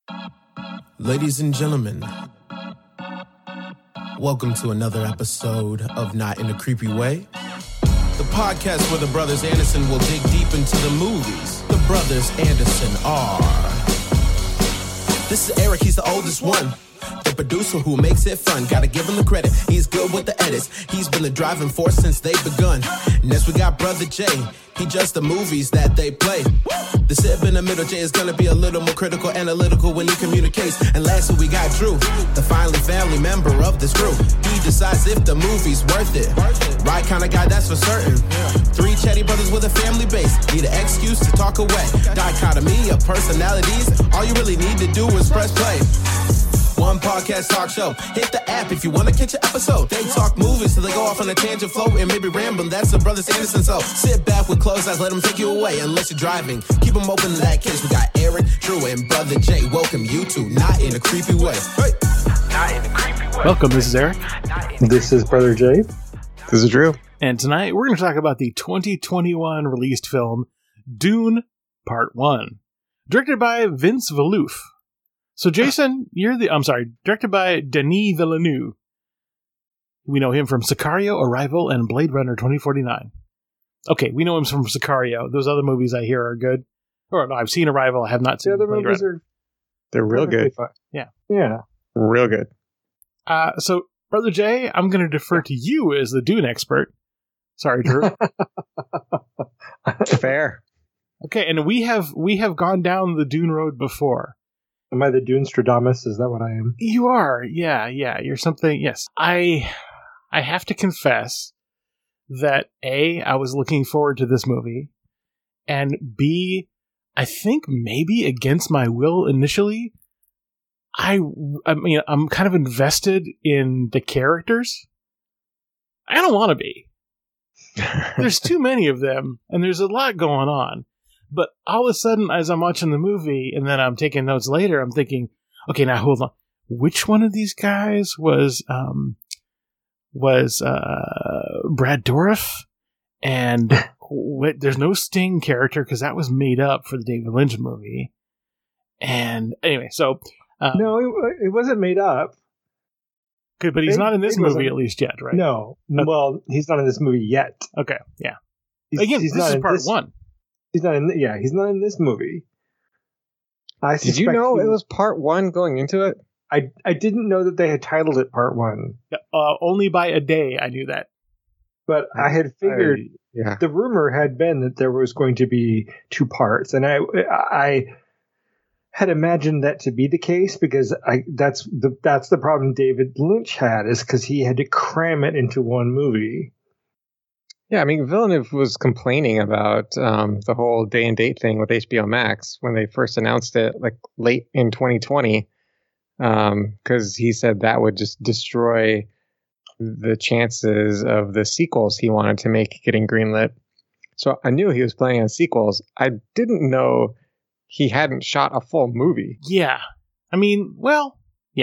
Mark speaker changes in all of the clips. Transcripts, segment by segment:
Speaker 1: Ladies and gentlemen, welcome to another episode of Not in a Creepy Way, the podcast where the brothers Anderson will dig deep into the movies. The brothers Anderson are... This is Eric, he's the oldest one. The producer who makes it fun. Gotta give him the credit, he's good with the edits. He's been the driving force since they've begun. Next we got Brother Jay, he judged the movies that they play. The sib in the middle, Jay is gonna be a little more critical, analytical when he communicates. And lastly we got Drew, the finally family member of this crew. He decides if the movie's worth it. Right kind of guy, that's for certain. Three chatty brothers with a family base, need an excuse to talk away. Dichotomy of personalities, all you really need to do is press play. One podcast talk show. Hit the app if you want to catch an episode. They talk movies till they go off on a tangent flow and maybe rambling. That's the brothers Anderson. So sit back with closed eyes, let them take you away. Unless you're driving, keep them open in that case. We got Eric, Drew, and Brother Jay. Welcome you to Not in a Creepy Way. Hey. Not in a Creepy Way.
Speaker 2: Welcome, this is Eric.
Speaker 3: This is Brother Jay.
Speaker 4: This is Drew.
Speaker 2: And tonight we're going to talk about the 2021 released film Dune Part 1, directed by Vince Villeneuve. So Jason, directed by Denis Villeneuve. We know him from Sicario, Arrival, and Blade Runner 2049. Okay, we know him from Sicario. Those other movies I hear are good. Or no, I've seen Arrival, I have not seen
Speaker 3: the other
Speaker 2: Blade
Speaker 3: movies
Speaker 2: Runner.
Speaker 4: They're real good.
Speaker 3: Fun.
Speaker 2: Yeah.
Speaker 4: Real good.
Speaker 2: So, Brother Jay, I'm going to defer to you as the Dune expert. Sorry, Drew.
Speaker 4: Fair.
Speaker 2: Okay, and we have gone down the Dune road before.
Speaker 3: Am I the Dune Stradamus? Is that what I am?
Speaker 2: You are, yeah. You're something. Yes, I have to confess that A, I was looking forward to this movie, and B, I think maybe against my will initially, I mean, I'm kind of invested in the characters. I don't want to be. There's too many of them, and there's a lot going on. But all of a sudden, as I'm watching the movie, and then I'm taking notes later, I'm thinking, okay, now hold on. Which one of these guys was Brad Dourif? And there's no Sting character, because that was made up for the David Lynch movie. And anyway, so...
Speaker 3: no, it wasn't made up.
Speaker 2: Okay, but he's not in this movie at least yet, right?
Speaker 3: No. Okay. Well, he's not in this movie yet.
Speaker 2: Okay, yeah. Again, this is part one.
Speaker 3: He's not in. Yeah, he's not in this movie.
Speaker 4: Did you know it was part one going into it?
Speaker 3: I didn't know that they had titled it part one.
Speaker 2: Only by a day I knew that.
Speaker 3: But I had figured the rumor had been that there was going to be two parts, and I had imagined that to be the case because that's the problem David Lynch had, is because he had to cram it into one movie.
Speaker 4: Yeah, I mean, Villeneuve was complaining about the whole day and date thing with HBO Max when they first announced it, like late in 2020, because he said that would just destroy the chances of the sequels he wanted to make getting greenlit. So I knew he was planning on sequels. I didn't know he hadn't shot a full movie.
Speaker 2: Yeah. I mean, well, yeah.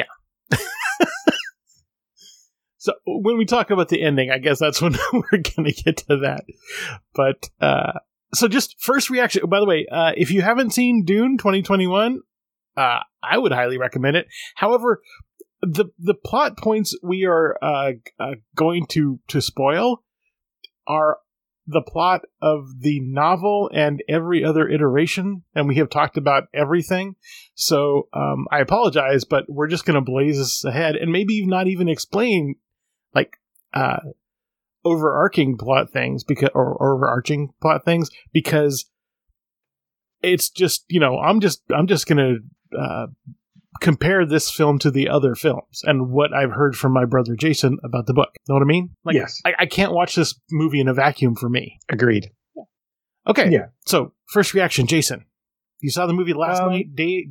Speaker 2: So when we talk about the ending, I guess that's when we're going to get to that. But so just first reaction. By the way, if you haven't seen Dune 2021, I would highly recommend it. However, the plot points we are going to spoil are the plot of the novel and every other iteration, and we have talked about everything. So I apologize, but we're just going to blaze this ahead and maybe not even explain like overarching plot things or overarching plot things, because it's just, I'm just going to compare this film to the other films and what I've heard from my brother Jason about the book. Know what I mean? Like,
Speaker 3: yes.
Speaker 2: I can't watch this movie in a vacuum for me.
Speaker 4: Agreed.
Speaker 2: Okay.
Speaker 3: Yeah.
Speaker 2: So first reaction, Jason. You saw the movie last night.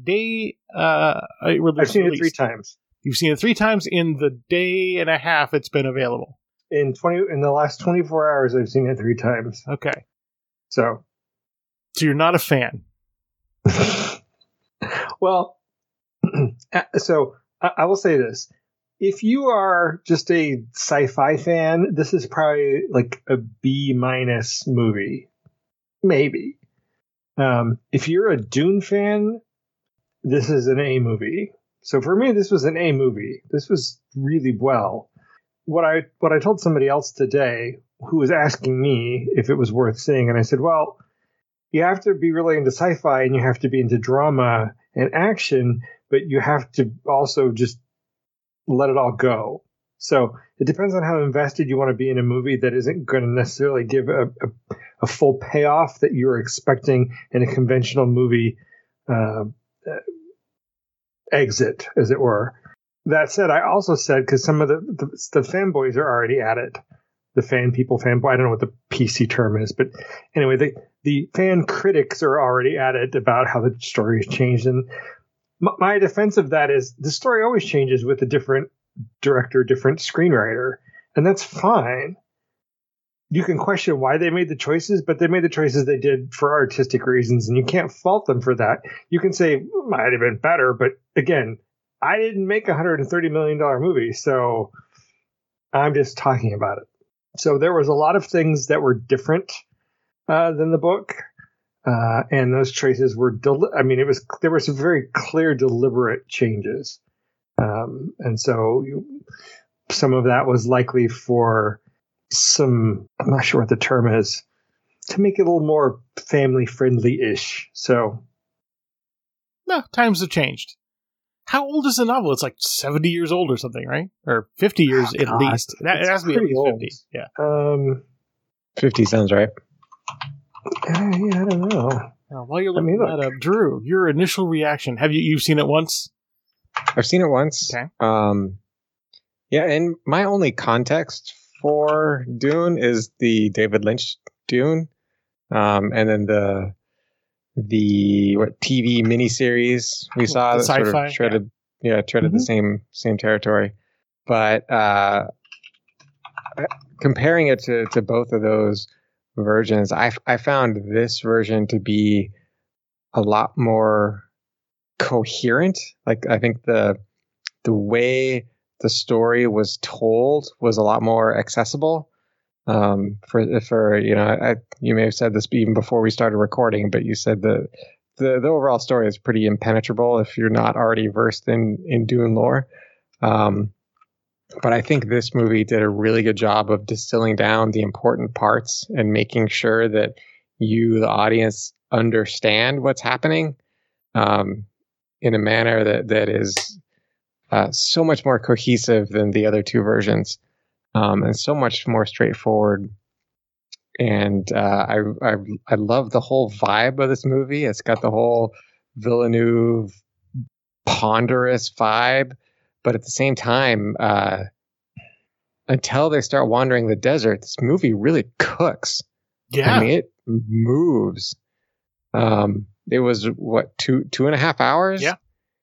Speaker 3: I've seen it 3 times.
Speaker 2: You've seen it 3 times in the day and a half it's been available.
Speaker 3: In the last 24 hours, I've seen it 3 times.
Speaker 2: Okay.
Speaker 3: So
Speaker 2: you're not a fan.
Speaker 3: Well, so I will say this. If you are just a sci-fi fan, this is probably like a B- movie. Maybe. If you're a Dune fan, this is an A movie. So for me, this was an A movie. This was really well. What I told somebody else today who was asking me if it was worth seeing, and I said, well, you have to be really into sci-fi and you have to be into drama and action, but you have to also just let it all go. So it depends on how invested you want to be in a movie that isn't going to necessarily give a full payoff that you're expecting in a conventional movie exit, as it were. That said, I also said, because some of the fanboys are already at it, the fanboy, I don't know what the PC term is, but anyway, the fan critics are already at it about how the story has changed. And my defense of that is the story always changes with a different director, different screenwriter, and that's fine. You can question why they made the choices, but they made the choices they did for artistic reasons, and you can't fault them for that. You can say, might have been better, but again, I didn't make a $130 million movie, so I'm just talking about it. So there was a lot of things that were different than the book, and those choices were, there were some very clear, deliberate changes. And so some of that was likely for some, I'm not sure what the term is, to make it a little more family friendly-ish. So,
Speaker 2: no, times have changed. How old is the novel? It's like 70 years old or something, right? Or 50 years at least. It has to be at least 50. Yeah.
Speaker 4: 50 sounds right.
Speaker 3: Yeah, I don't know.
Speaker 2: While you're looking that up, Drew, your initial reaction, you've seen it once?
Speaker 4: I've seen it once.
Speaker 2: Okay.
Speaker 4: Yeah, and my only context for Dune is the David Lynch Dune, and then the TV miniseries we saw that sort of treaded the same territory. But comparing it to both of those versions, I found this version to be a lot more coherent. Like, I think the way the story was told was a lot more accessible. For you may have said this even before we started recording, but you said the overall story is pretty impenetrable if you're not already versed in Dune lore. But I think this movie did a really good job of distilling down the important parts and making sure that you, the audience, understand what's happening in a manner that is so much more cohesive than the other two versions, and so much more straightforward. And I love the whole vibe of this movie. It's got the whole Villeneuve ponderous vibe, but at the same time, until they start wandering the desert, this movie really cooks.
Speaker 2: Yeah,
Speaker 4: I mean, it moves. It was what, 2.5 hours?
Speaker 2: Yeah.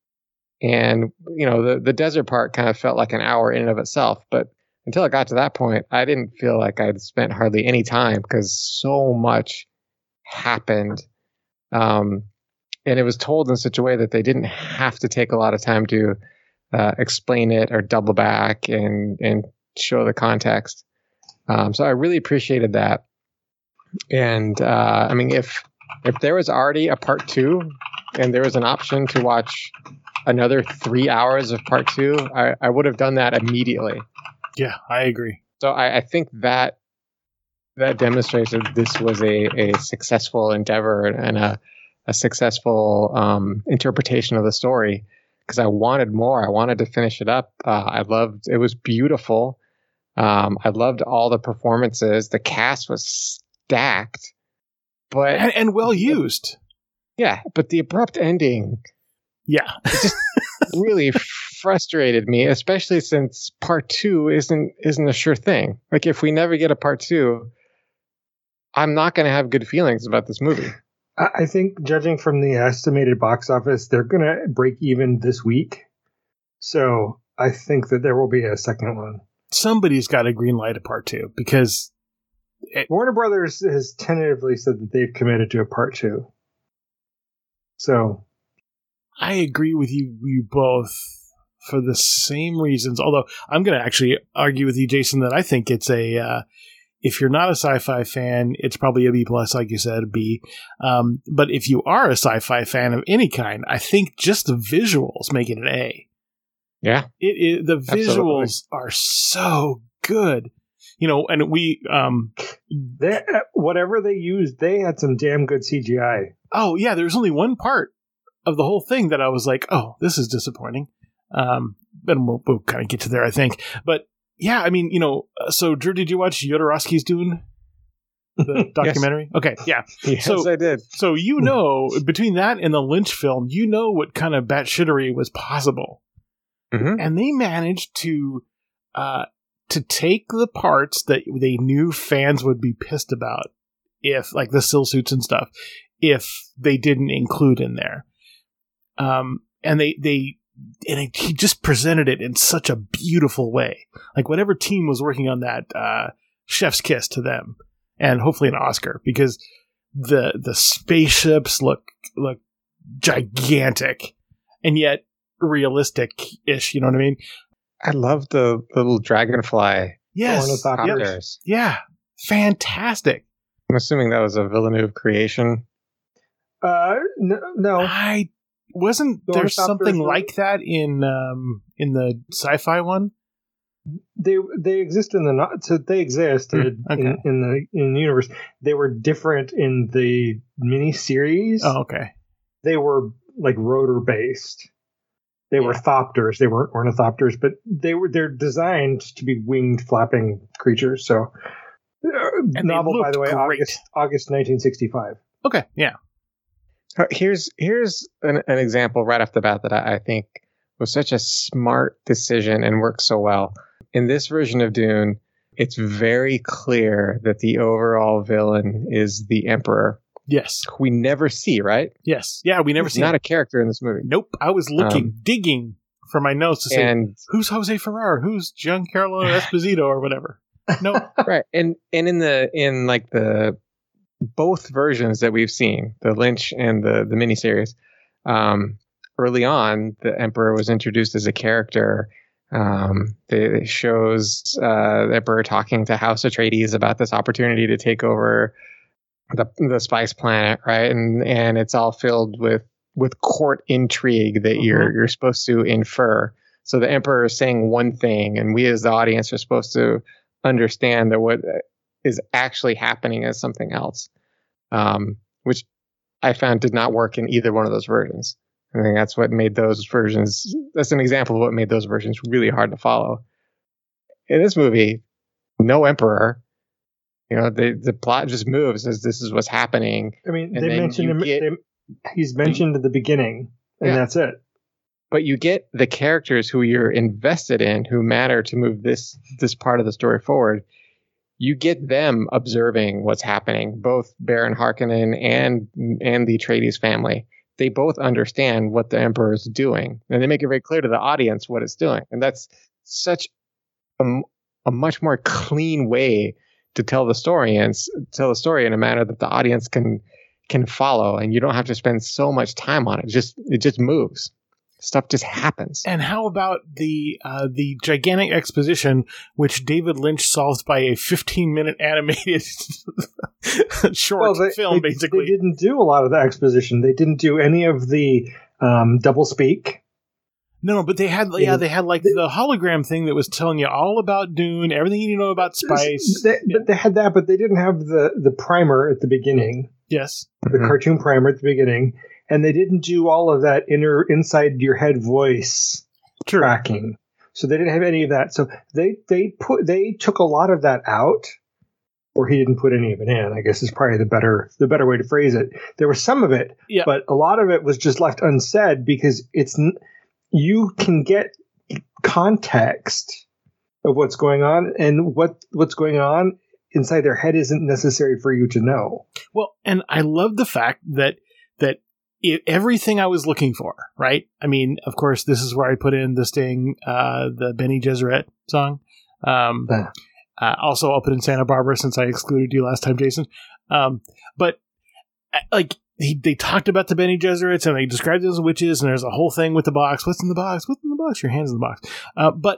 Speaker 4: And the desert part kind of felt like an hour in and of itself, but until it got to that point, I didn't feel like I'd spent hardly any time because so much happened. And it was told in such a way that they didn't have to take a lot of time to explain it or double back and show the context. So I really appreciated that. And if there was already a part 2 and there was an option to watch another 3 hours of part 2, I would have done that immediately.
Speaker 2: Yeah, I agree.
Speaker 4: So I think that demonstrates that this was a successful endeavor and a successful interpretation of the story, because I wanted more. I wanted to finish it up. It was beautiful. I loved all the performances. The cast was stacked, but
Speaker 2: and well used.
Speaker 4: Yeah, but the abrupt ending, it just really frustrated me, especially since part 2 isn't a sure thing. Like, if we never get a part 2, I'm not going to have good feelings about this movie.
Speaker 3: I think, judging from the estimated box office, they're going to break even this week. So I think that there will be a second one.
Speaker 2: Somebody's got to green light a part 2, because
Speaker 3: Warner Brothers has tentatively said that they've committed to a part 2. So
Speaker 2: I agree with you both for the same reasons. Although I'm going to actually argue with you, Jason, that I think it's if you're not a sci-fi fan, it's probably a B+, like you said, a B. But if you are a sci-fi fan of any kind, I think just the visuals make it an A.
Speaker 4: Yeah.
Speaker 2: The visuals are so good. You know, and we...
Speaker 3: whatever they used, they had some damn good CGI.
Speaker 2: Oh, yeah, there's only one part of the whole thing that I was like, oh, this is disappointing. And we'll kind of get to there, I think. But, yeah, I mean, you know, so, Drew, did you watch Jodorowsky's Dune? The documentary?
Speaker 4: Yes.
Speaker 2: Okay, yeah.
Speaker 4: Yes, I did.
Speaker 2: So, you know, between that and the Lynch film, you know what kind of batshittery was possible.
Speaker 4: Mm-hmm.
Speaker 2: And they managed to take the parts that they knew fans would be pissed about, if, like the still suits and stuff, if they didn't include in there. And he just presented it in such a beautiful way. Like whatever team was working on that, chef's kiss to them, and hopefully an Oscar, because the spaceships look gigantic and yet realistic-ish. You know what I mean?
Speaker 4: I love the little dragonfly.
Speaker 2: Yes.
Speaker 4: Ornithopters.
Speaker 2: Yeah. Fantastic.
Speaker 4: I'm assuming that was a Villeneuve creation.
Speaker 3: No.
Speaker 2: Wasn't there something like that in the sci-fi one?
Speaker 3: They exist in the so they existed
Speaker 2: okay.
Speaker 3: in the universe. They were different in the miniseries.
Speaker 2: Oh, okay.
Speaker 3: They were like rotor based. They were thopters. They weren't ornithopters, but they're designed to be winged, flapping creatures. So, novel, by the way,
Speaker 2: great.
Speaker 3: August 1965.
Speaker 2: Okay, yeah.
Speaker 4: Here's an example right off the bat that I think was such a smart decision and worked so well. In this version of Dune, it's very clear that the overall villain is the Emperor.
Speaker 2: Yes.
Speaker 4: Who we never see, right?
Speaker 2: Yes. Yeah, we never see.
Speaker 4: He's not a character in this movie.
Speaker 2: Nope. I was digging for my notes to say, who's Jose Ferrer? Who's Giancarlo Esposito or whatever? Nope.
Speaker 4: Right. And in both versions that we've seen, the Lynch and the miniseries, early on, the Emperor was introduced as a character. It shows the Emperor talking to House Atreides about this opportunity to take over the Spice Planet, right? And it's all filled with court intrigue that you're supposed to infer. So the Emperor is saying one thing, and we as the audience are supposed to understand that what is actually happening is something else, which I found did not work in either one of those versions. I think that's what made those versions. That's an example of what made those versions really hard to follow. In this movie, no Emperor. You know, the plot just moves as this is what's happening.
Speaker 3: I mean, they mentioned him. He's mentioned at the beginning, and that's it.
Speaker 4: But you get the characters who you're invested in, who matter to move this part of the story forward. You get them observing what's happening. Both Baron Harkonnen and the Atreides family, they both understand what the Emperor is doing, and they make it very clear to the audience what it's doing. And that's such a much more clean way to tell the story in a manner that the audience can follow, and you don't have to spend so much time on it. It just moves. Stuff just happens.
Speaker 2: And how about the gigantic exposition, which David Lynch solves by a 15-minute animated short film, basically?
Speaker 3: They didn't do a lot of the exposition. They didn't do any of the double speak.
Speaker 2: No, but they had like the hologram thing that was telling you all about Dune, everything you need to know about Spice.
Speaker 3: They had that, but they didn't have the primer at the beginning.
Speaker 2: Yes.
Speaker 3: The cartoon primer at the beginning. And they didn't do all of that inside your head voice tracking. So they didn't have any of that. So they took a lot of that out, or he didn't put any of it in, I guess is probably the better way to phrase it. There was some of it, but a lot of it was just left unsaid because you can get context of what's going on, and what's going on inside their head isn't necessary for you to know.
Speaker 2: Well, and I love the fact that everything I was looking for, right? I mean, of course, this is where I put in the Sting, the Bene Gesserit song. Also, I'll put in Santa Barbara since I excluded you last time, Jason. But like they talked about the Bene Gesserits and they described them as witches, and there's a whole thing with the box. What's in the box? What's in the box? Your hand's in the box.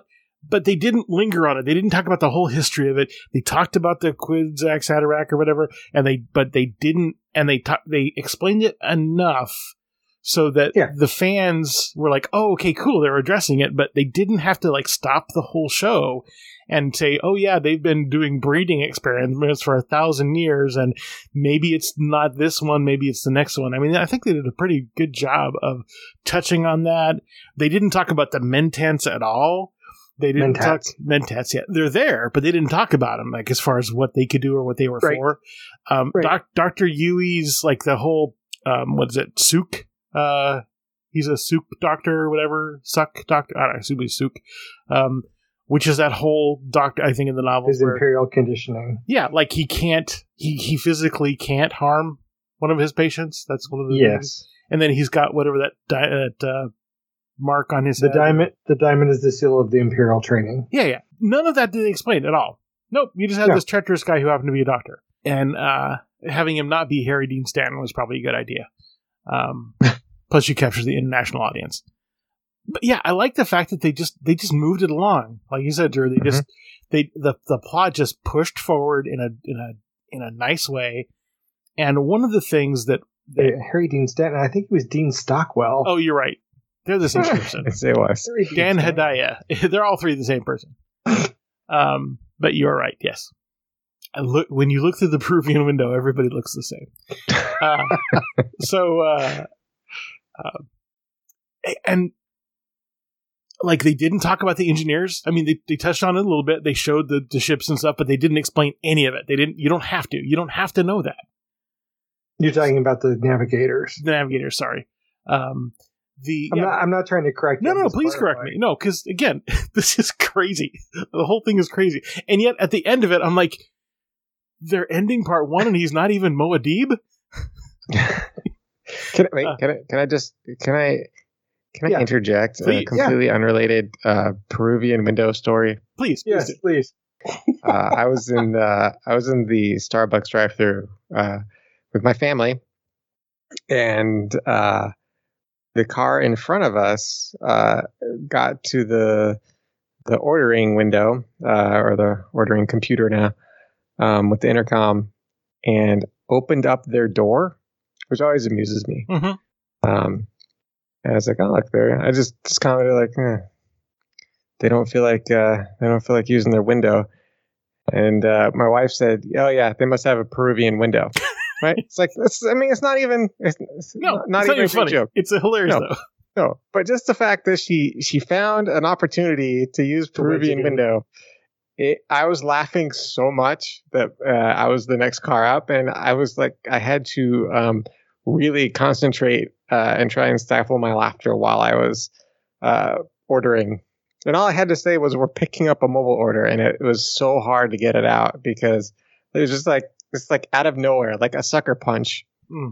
Speaker 2: but they didn't linger on it. They didn't talk about the whole history of it. They talked about the Kwisatz Haderach or whatever, but they didn't, and they explained it enough so that the fans were like, oh, okay, cool, they're addressing it, but they didn't have to like stop the whole show and say, oh yeah, they've been doing breeding experiments for 1,000 years, and maybe it's not this one, maybe it's the next one. I mean, I think they did a pretty good job of touching on that. They didn't talk about the Mentats at all. They didn't talk Mentats yet. They're there, but they didn't talk about them, like as far as what they could do or what they were for. Dr. Yui's like the whole, what is it, Sook? He's a Sook doctor or whatever. Suck doctor. I don't know, assume he's Sook. Which is that whole doctor, I think, in the novel.
Speaker 3: His imperial conditioning.
Speaker 2: Yeah, like he physically can't harm one of his patients. That's one of the things. And then he's got whatever that mark on his head.
Speaker 3: The diamond is the seal of the imperial training.
Speaker 2: Yeah. None of that did they explain at all. Nope, you just had this treacherous guy who happened to be a doctor. And having him not be Harry Dean Stanton was probably a good idea. Plus you captured the international audience. But yeah, I like the fact that they just moved it along. Like you said, Drew, the plot just pushed forward in a nice way. And one of the things that
Speaker 3: Harry Dean Stanton, I think it was Dean Stockwell.
Speaker 2: Oh, you're right. They're the same person.
Speaker 4: It was
Speaker 2: Dan Hedaya. They're all three the same person. But you're right. Yes. When you look through the Peruvian window, everybody looks the same. And like they didn't talk about the engineers. I mean, they touched on it a little bit. They showed the ships and stuff, but they didn't explain any of it. You don't have to. You don't have to know that.
Speaker 3: You're talking about the navigators.
Speaker 2: The navigators, sorry.
Speaker 3: I'm not trying to correct you.
Speaker 2: No, please correct me. No, because again, this is crazy. The whole thing is crazy. And yet at the end of it, I'm like, they're ending part one and he's not even Muad'Dib?
Speaker 4: Can I interject a completely unrelated Peruvian window story?
Speaker 2: Please.
Speaker 3: Yes, please.
Speaker 4: I was in the Starbucks drive-thru with my family, and the car in front of us got to the ordering window or the ordering computer now with the intercom, and opened up their door, which always amuses me.
Speaker 2: Mm-hmm.
Speaker 4: And I was like, oh, look, there. I just commented like, they don't feel like using their window. And my wife said, oh yeah, they must have a Peruvian window, right? It's like, it's not even not even a
Speaker 2: funny
Speaker 4: joke.
Speaker 2: It's hilarious though.
Speaker 4: No, but just the fact that she found an opportunity to use Peruvian window. I was laughing so much that I was the next car up, and I was like, I had to really concentrate and try and stifle my laughter while I was ordering. And all I had to say was, we're picking up a mobile order, and it was so hard to get it out because it was just like, it's like out of nowhere, like a sucker punch.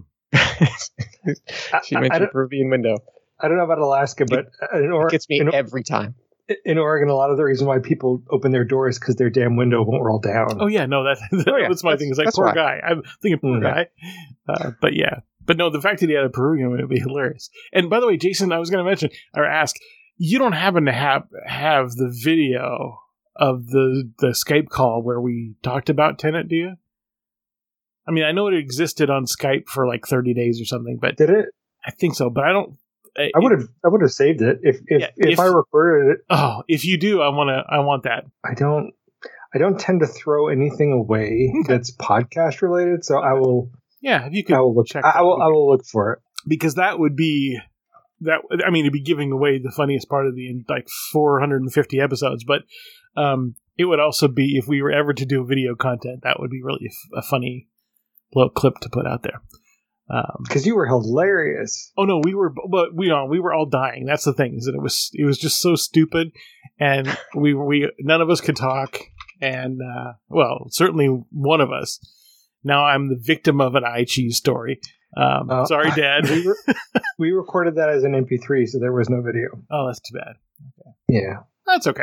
Speaker 4: She mentioned Peruvian window.
Speaker 3: I don't know about Alaska, but
Speaker 4: it gets me every time.
Speaker 3: In Oregon, a lot of the reason why people open their doors because their damn window won't roll down.
Speaker 2: Oh yeah, no, that's my thing. It's like, poor guy. I'm thinking poor guy. But yeah. But no, the fact that he had a Peruvian would be hilarious. And by the way, Jason, I was going to mention or ask, you don't happen to have the video of the Skype call where we talked about Tenet, do you? I mean, I know it existed on Skype for like 30 days or something, but
Speaker 3: did it?
Speaker 2: I think so, but I don't.
Speaker 3: I would have saved it if I recorded it.
Speaker 2: Oh, if you do, I want that.
Speaker 3: I don't tend to throw anything away that's podcast related, so I will.
Speaker 2: Yeah, if you could,
Speaker 3: I will look. I will look for it
Speaker 2: because that would be that. I mean, it'd be giving away the funniest part of the 450 episodes, but it would also be if we were ever to do video content, that would be really a funny little clip to put out there.
Speaker 3: Because you were hilarious.
Speaker 2: Oh no, we were all dying. That's the thing, is that it was just so stupid, and we none of us could talk, and well, certainly one of us. Now I'm the victim of an iCheese story. Sorry, Dad.
Speaker 3: We recorded that as an MP3, so there was no video.
Speaker 2: Oh, that's too bad. Okay.
Speaker 3: Yeah,
Speaker 2: that's okay.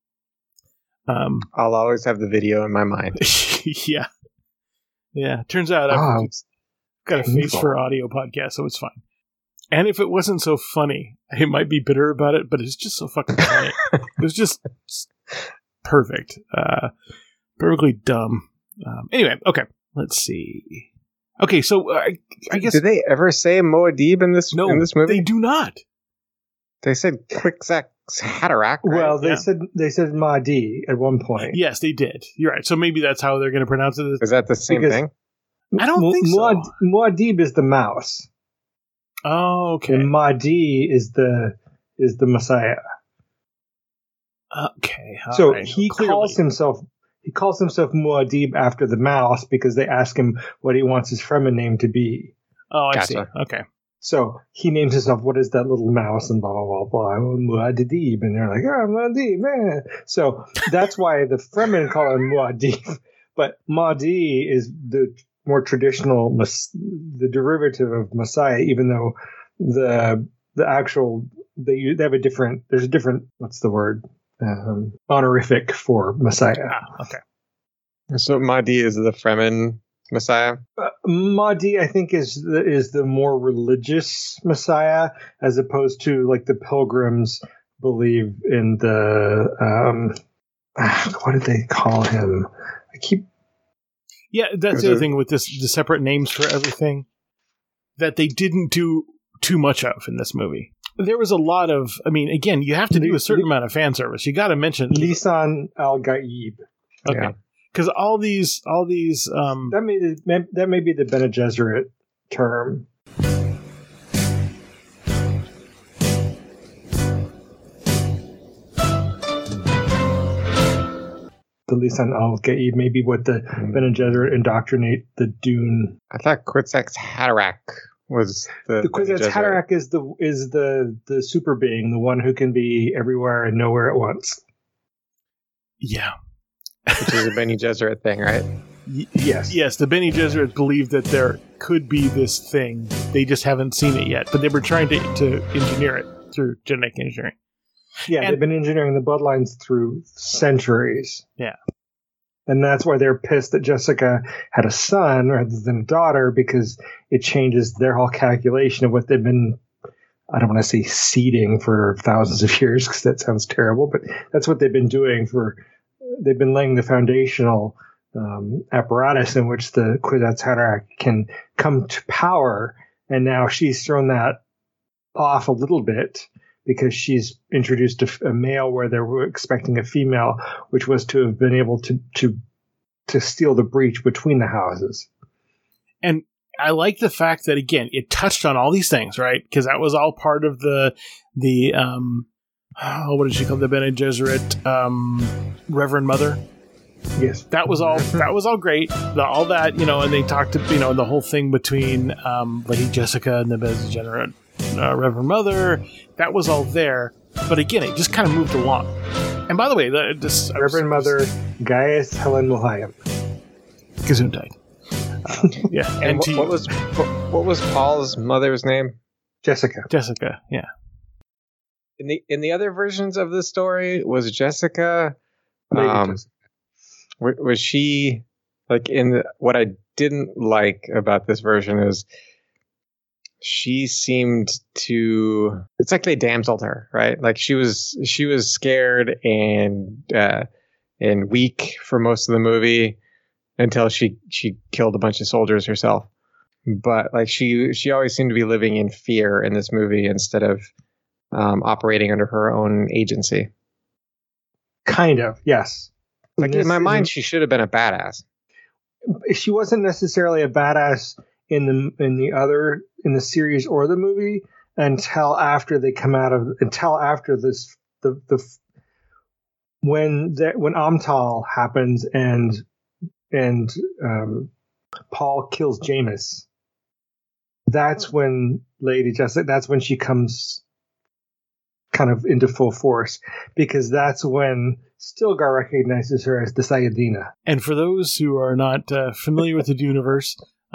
Speaker 4: I'll always have the video in my mind.
Speaker 2: Yeah. Turns out I've got a face for audio podcast, so it's fine. And if it wasn't so funny, I might be bitter about it, but it's just so fucking funny. It was just Perfect. Perfectly dumb. Anyway, okay. Let's see. Okay, so I guess...
Speaker 4: Did they ever say Muad'Dib in this movie?
Speaker 2: They do not.
Speaker 4: They said Quixax Haderach. Right?
Speaker 3: Well, they said Mahdi at one point.
Speaker 2: Yes, they did. You're right. So maybe that's how they're going to pronounce it.
Speaker 4: Is that the same thing?
Speaker 2: I don't think so.
Speaker 3: Muad'Dib is the mouse.
Speaker 2: Oh, okay.
Speaker 3: And Mahdi is the Messiah.
Speaker 2: Okay.
Speaker 3: So
Speaker 2: right.
Speaker 3: he calls himself Muad'Dib after the mouse because they ask him what he wants his Fremen name to be.
Speaker 2: Oh, I see. Okay.
Speaker 3: So he names himself, what is that little mouse, and blah, blah, blah, blah, Muad'Dib. And they're like, Muad'Dib, man. So that's why the Fremen call him Muad'Dib. But Mahdi is the more traditional, the derivative of Messiah, even though the actual, they have a different, there's a different, what's the word? Honorific for Messiah.
Speaker 2: Okay.
Speaker 4: So Mahdi is the Fremen Messiah?
Speaker 3: Mahdi, I think, is the more religious Messiah, as opposed to like the pilgrims believe in the what did they call him?
Speaker 2: Yeah, that's the other thing with the separate names for everything that they didn't do too much of in this movie. There was a lot of, I mean, again, you have to do a certain amount of fan service. You got to mention
Speaker 3: Lisan al-Gaib.
Speaker 2: Okay. Yeah. Because all these
Speaker 3: that may be the Bene Gesserit term. The Lisan al-Gaib may be what the Bene Gesserit indoctrinate the Dune.
Speaker 4: I thought Quixax Haderach was the
Speaker 3: Quixax Haderach is the super being, the one who can be everywhere and nowhere at once.
Speaker 2: Yeah.
Speaker 4: Which is a Bene Gesserit thing, right?
Speaker 3: Yes.
Speaker 2: Yes, the Bene Gesserit believe that there could be this thing. They just haven't seen it yet, but they were trying to engineer it through genetic engineering.
Speaker 3: Yeah, they've been engineering the bloodlines through centuries.
Speaker 2: Yeah.
Speaker 3: And that's why they're pissed that Jessica had a son rather than a daughter, because it changes their whole calculation of what they've been, I don't want to say seeding for thousands of years, because that sounds terrible, but that's what they've been doing they've been laying the foundational apparatus in which the Quixax Haderach can come to power. And now she's thrown that off a little bit because she's introduced a male where they were expecting a female, which was to have been able to steal the breach between the houses.
Speaker 2: And I like the fact that, again, it touched on all these things, right? Because that was all part of the what did she call the Bene Gesserit Reverend Mother?
Speaker 3: Yes,
Speaker 2: that was all great. All that, and they talked to the whole thing between Lady Jessica and the Bene Gesserit Reverend Mother. That was all there, but again, it just kind of moved along. And by the way,
Speaker 3: Reverend Mother Gaius Helen Mohiam
Speaker 2: Gesundheit. Yeah,
Speaker 4: and what was Paul's mother's name?
Speaker 3: Jessica.
Speaker 2: Jessica. Yeah.
Speaker 4: In the other versions of the story, was Jessica? Was she like what I didn't like about this version is she seemed to. It's like they damseled her, right? Like she was scared and weak for most of the movie until she killed a bunch of soldiers herself. But like she always seemed to be living in fear in this movie instead of operating under her own agency.
Speaker 3: Kind of, yes.
Speaker 4: Like in my mind, she should have been a badass.
Speaker 3: She wasn't necessarily a badass in the series or the movie until after they come out of this when Amtal happens and Paul kills Jameis. That's when Lady Jessica. That's when she comes kind of into full force, because that's when Stilgar recognizes her as the Sayadina.
Speaker 2: And for those who are not familiar with the Duneverse,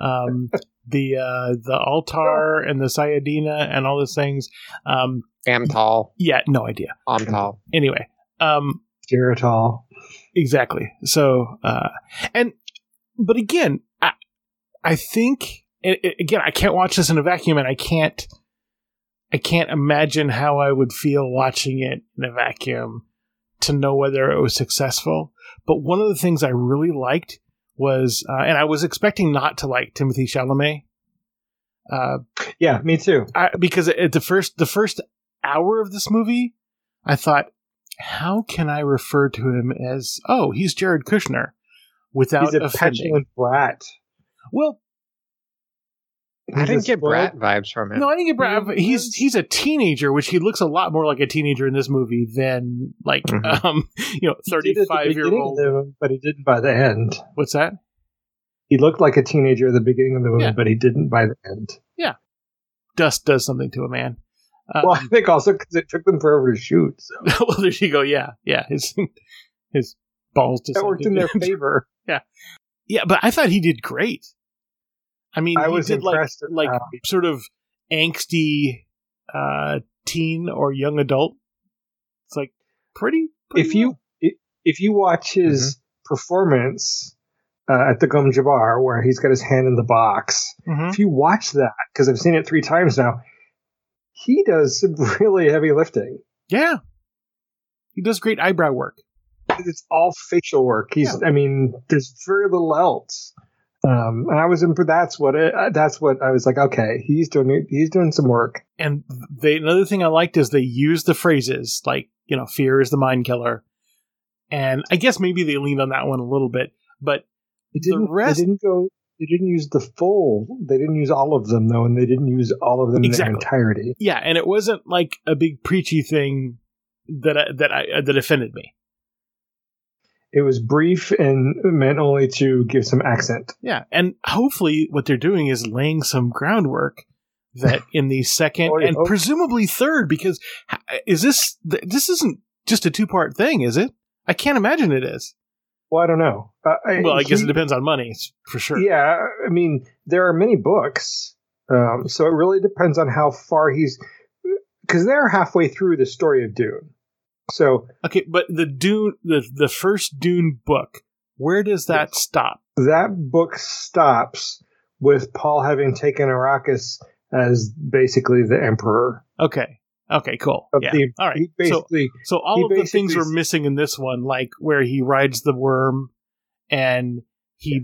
Speaker 2: the altar and the Sayadina and all those things.
Speaker 4: Amtal.
Speaker 2: Yeah, no idea.
Speaker 4: Amtal.
Speaker 2: Anyway.
Speaker 3: Geritol.
Speaker 2: Exactly. So, but again, I think, again, I can't watch this in a vacuum, and I can't imagine how I would feel watching it in a vacuum to know whether it was successful. But one of the things I really liked was, and I was expecting not to like Timothée Chalamet.
Speaker 3: Yeah, me too.
Speaker 2: Because at the first hour of this movie, I thought, how can I refer to him as, oh, he's Jared Kushner, without
Speaker 3: he's a
Speaker 2: offending?
Speaker 3: Petulant brat.
Speaker 2: Well,
Speaker 4: I didn't get brat vibes from him.
Speaker 2: No, I didn't get brat. He's a teenager, which he looks a lot more like a teenager in this movie than 35-year-old.
Speaker 3: But he didn't by the end.
Speaker 2: What's that?
Speaker 3: He looked like a teenager at the beginning of the movie, but he didn't by the end.
Speaker 2: Yeah, dust does something to a man.
Speaker 3: Well, I think also because it took them forever to shoot. So.
Speaker 2: Well, there you go. Yeah. His balls just
Speaker 3: that worked in their favor.
Speaker 2: Yeah, but I thought he did great. I mean,
Speaker 3: I
Speaker 2: he
Speaker 3: was
Speaker 2: did
Speaker 3: impressed
Speaker 2: like sort of angsty teen or young adult. It's like pretty
Speaker 3: if you watch his performance at the Gom Jabbar, where he's got his hand in the box, if you watch that, because I've seen it 3 times now, he does some really heavy lifting.
Speaker 2: Yeah, he does great eyebrow work.
Speaker 3: It's all facial work. I mean, there's very little else. And I was that's what I was like. Okay, he's doing some work.
Speaker 2: And another thing I liked is they used the phrases like, fear is the mind killer, and I guess maybe they leaned on that one a little bit, but
Speaker 3: They didn't use the full. They didn't use all of them though, and they didn't use all of them in their entirety.
Speaker 2: Yeah, and it wasn't like a big preachy thing that offended me.
Speaker 3: It was brief and meant only to give some accent.
Speaker 2: Yeah, and hopefully what they're doing is laying some groundwork that in the second and presumably third, because this isn't just a 2-part thing, is it? I can't imagine it is.
Speaker 3: Well, I don't know.
Speaker 2: I guess it depends on money, for sure.
Speaker 3: Yeah, I mean, there are many books, so it really depends on how far because they're halfway through the story of Dune. So
Speaker 2: okay, but the first Dune book, where does that stop?
Speaker 3: That book stops with Paul having taken Arrakis as basically the emperor.
Speaker 2: Okay, cool. All right. So all of the things we're missing in this one, like where he rides the worm, and he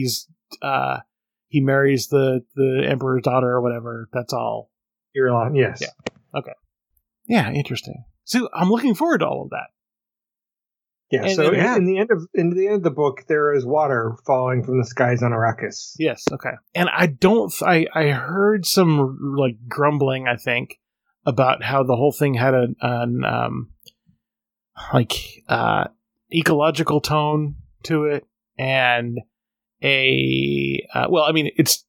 Speaker 2: marries the emperor's daughter or whatever. That's all.
Speaker 3: Irulan, yes.
Speaker 2: Yeah. Okay. Yeah, interesting. So I'm looking forward to all of that.
Speaker 3: Yeah. In the end of the book, there is water falling from the skies on Arrakis.
Speaker 2: Yes. Okay. And I heard some like grumbling, I think, about how the whole thing had an ecological tone to it, and it's.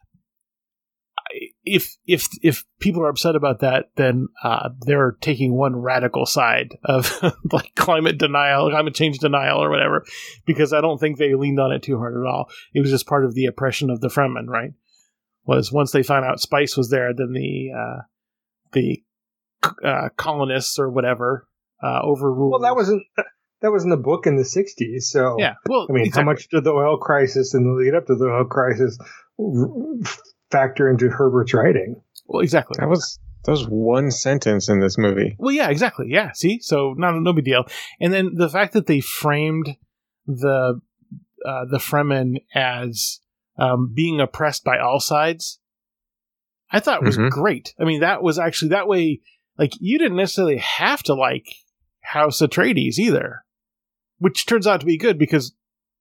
Speaker 2: If people are upset about that, then they're taking one radical side of like climate change denial or whatever, because I don't think they leaned on it too hard at all. It was just part of the oppression of the Fremen, right? Was once they found out spice was there, then the colonists or whatever overruled.
Speaker 3: Well, that wasn't the book in the 60s. So
Speaker 2: yeah, well,
Speaker 3: I mean, exactly. How much did the oil crisis and the lead up to the oil crisis factor into Herbert's writing?
Speaker 2: Well, exactly.
Speaker 4: That was one sentence in this movie.
Speaker 2: Well, yeah, exactly. Yeah, see, so no big deal. And then the fact that they framed the Fremen as being oppressed by all sides, I thought was great. I mean, that was actually that way. Like, you didn't necessarily have to like House Atreides either, which turns out to be good because,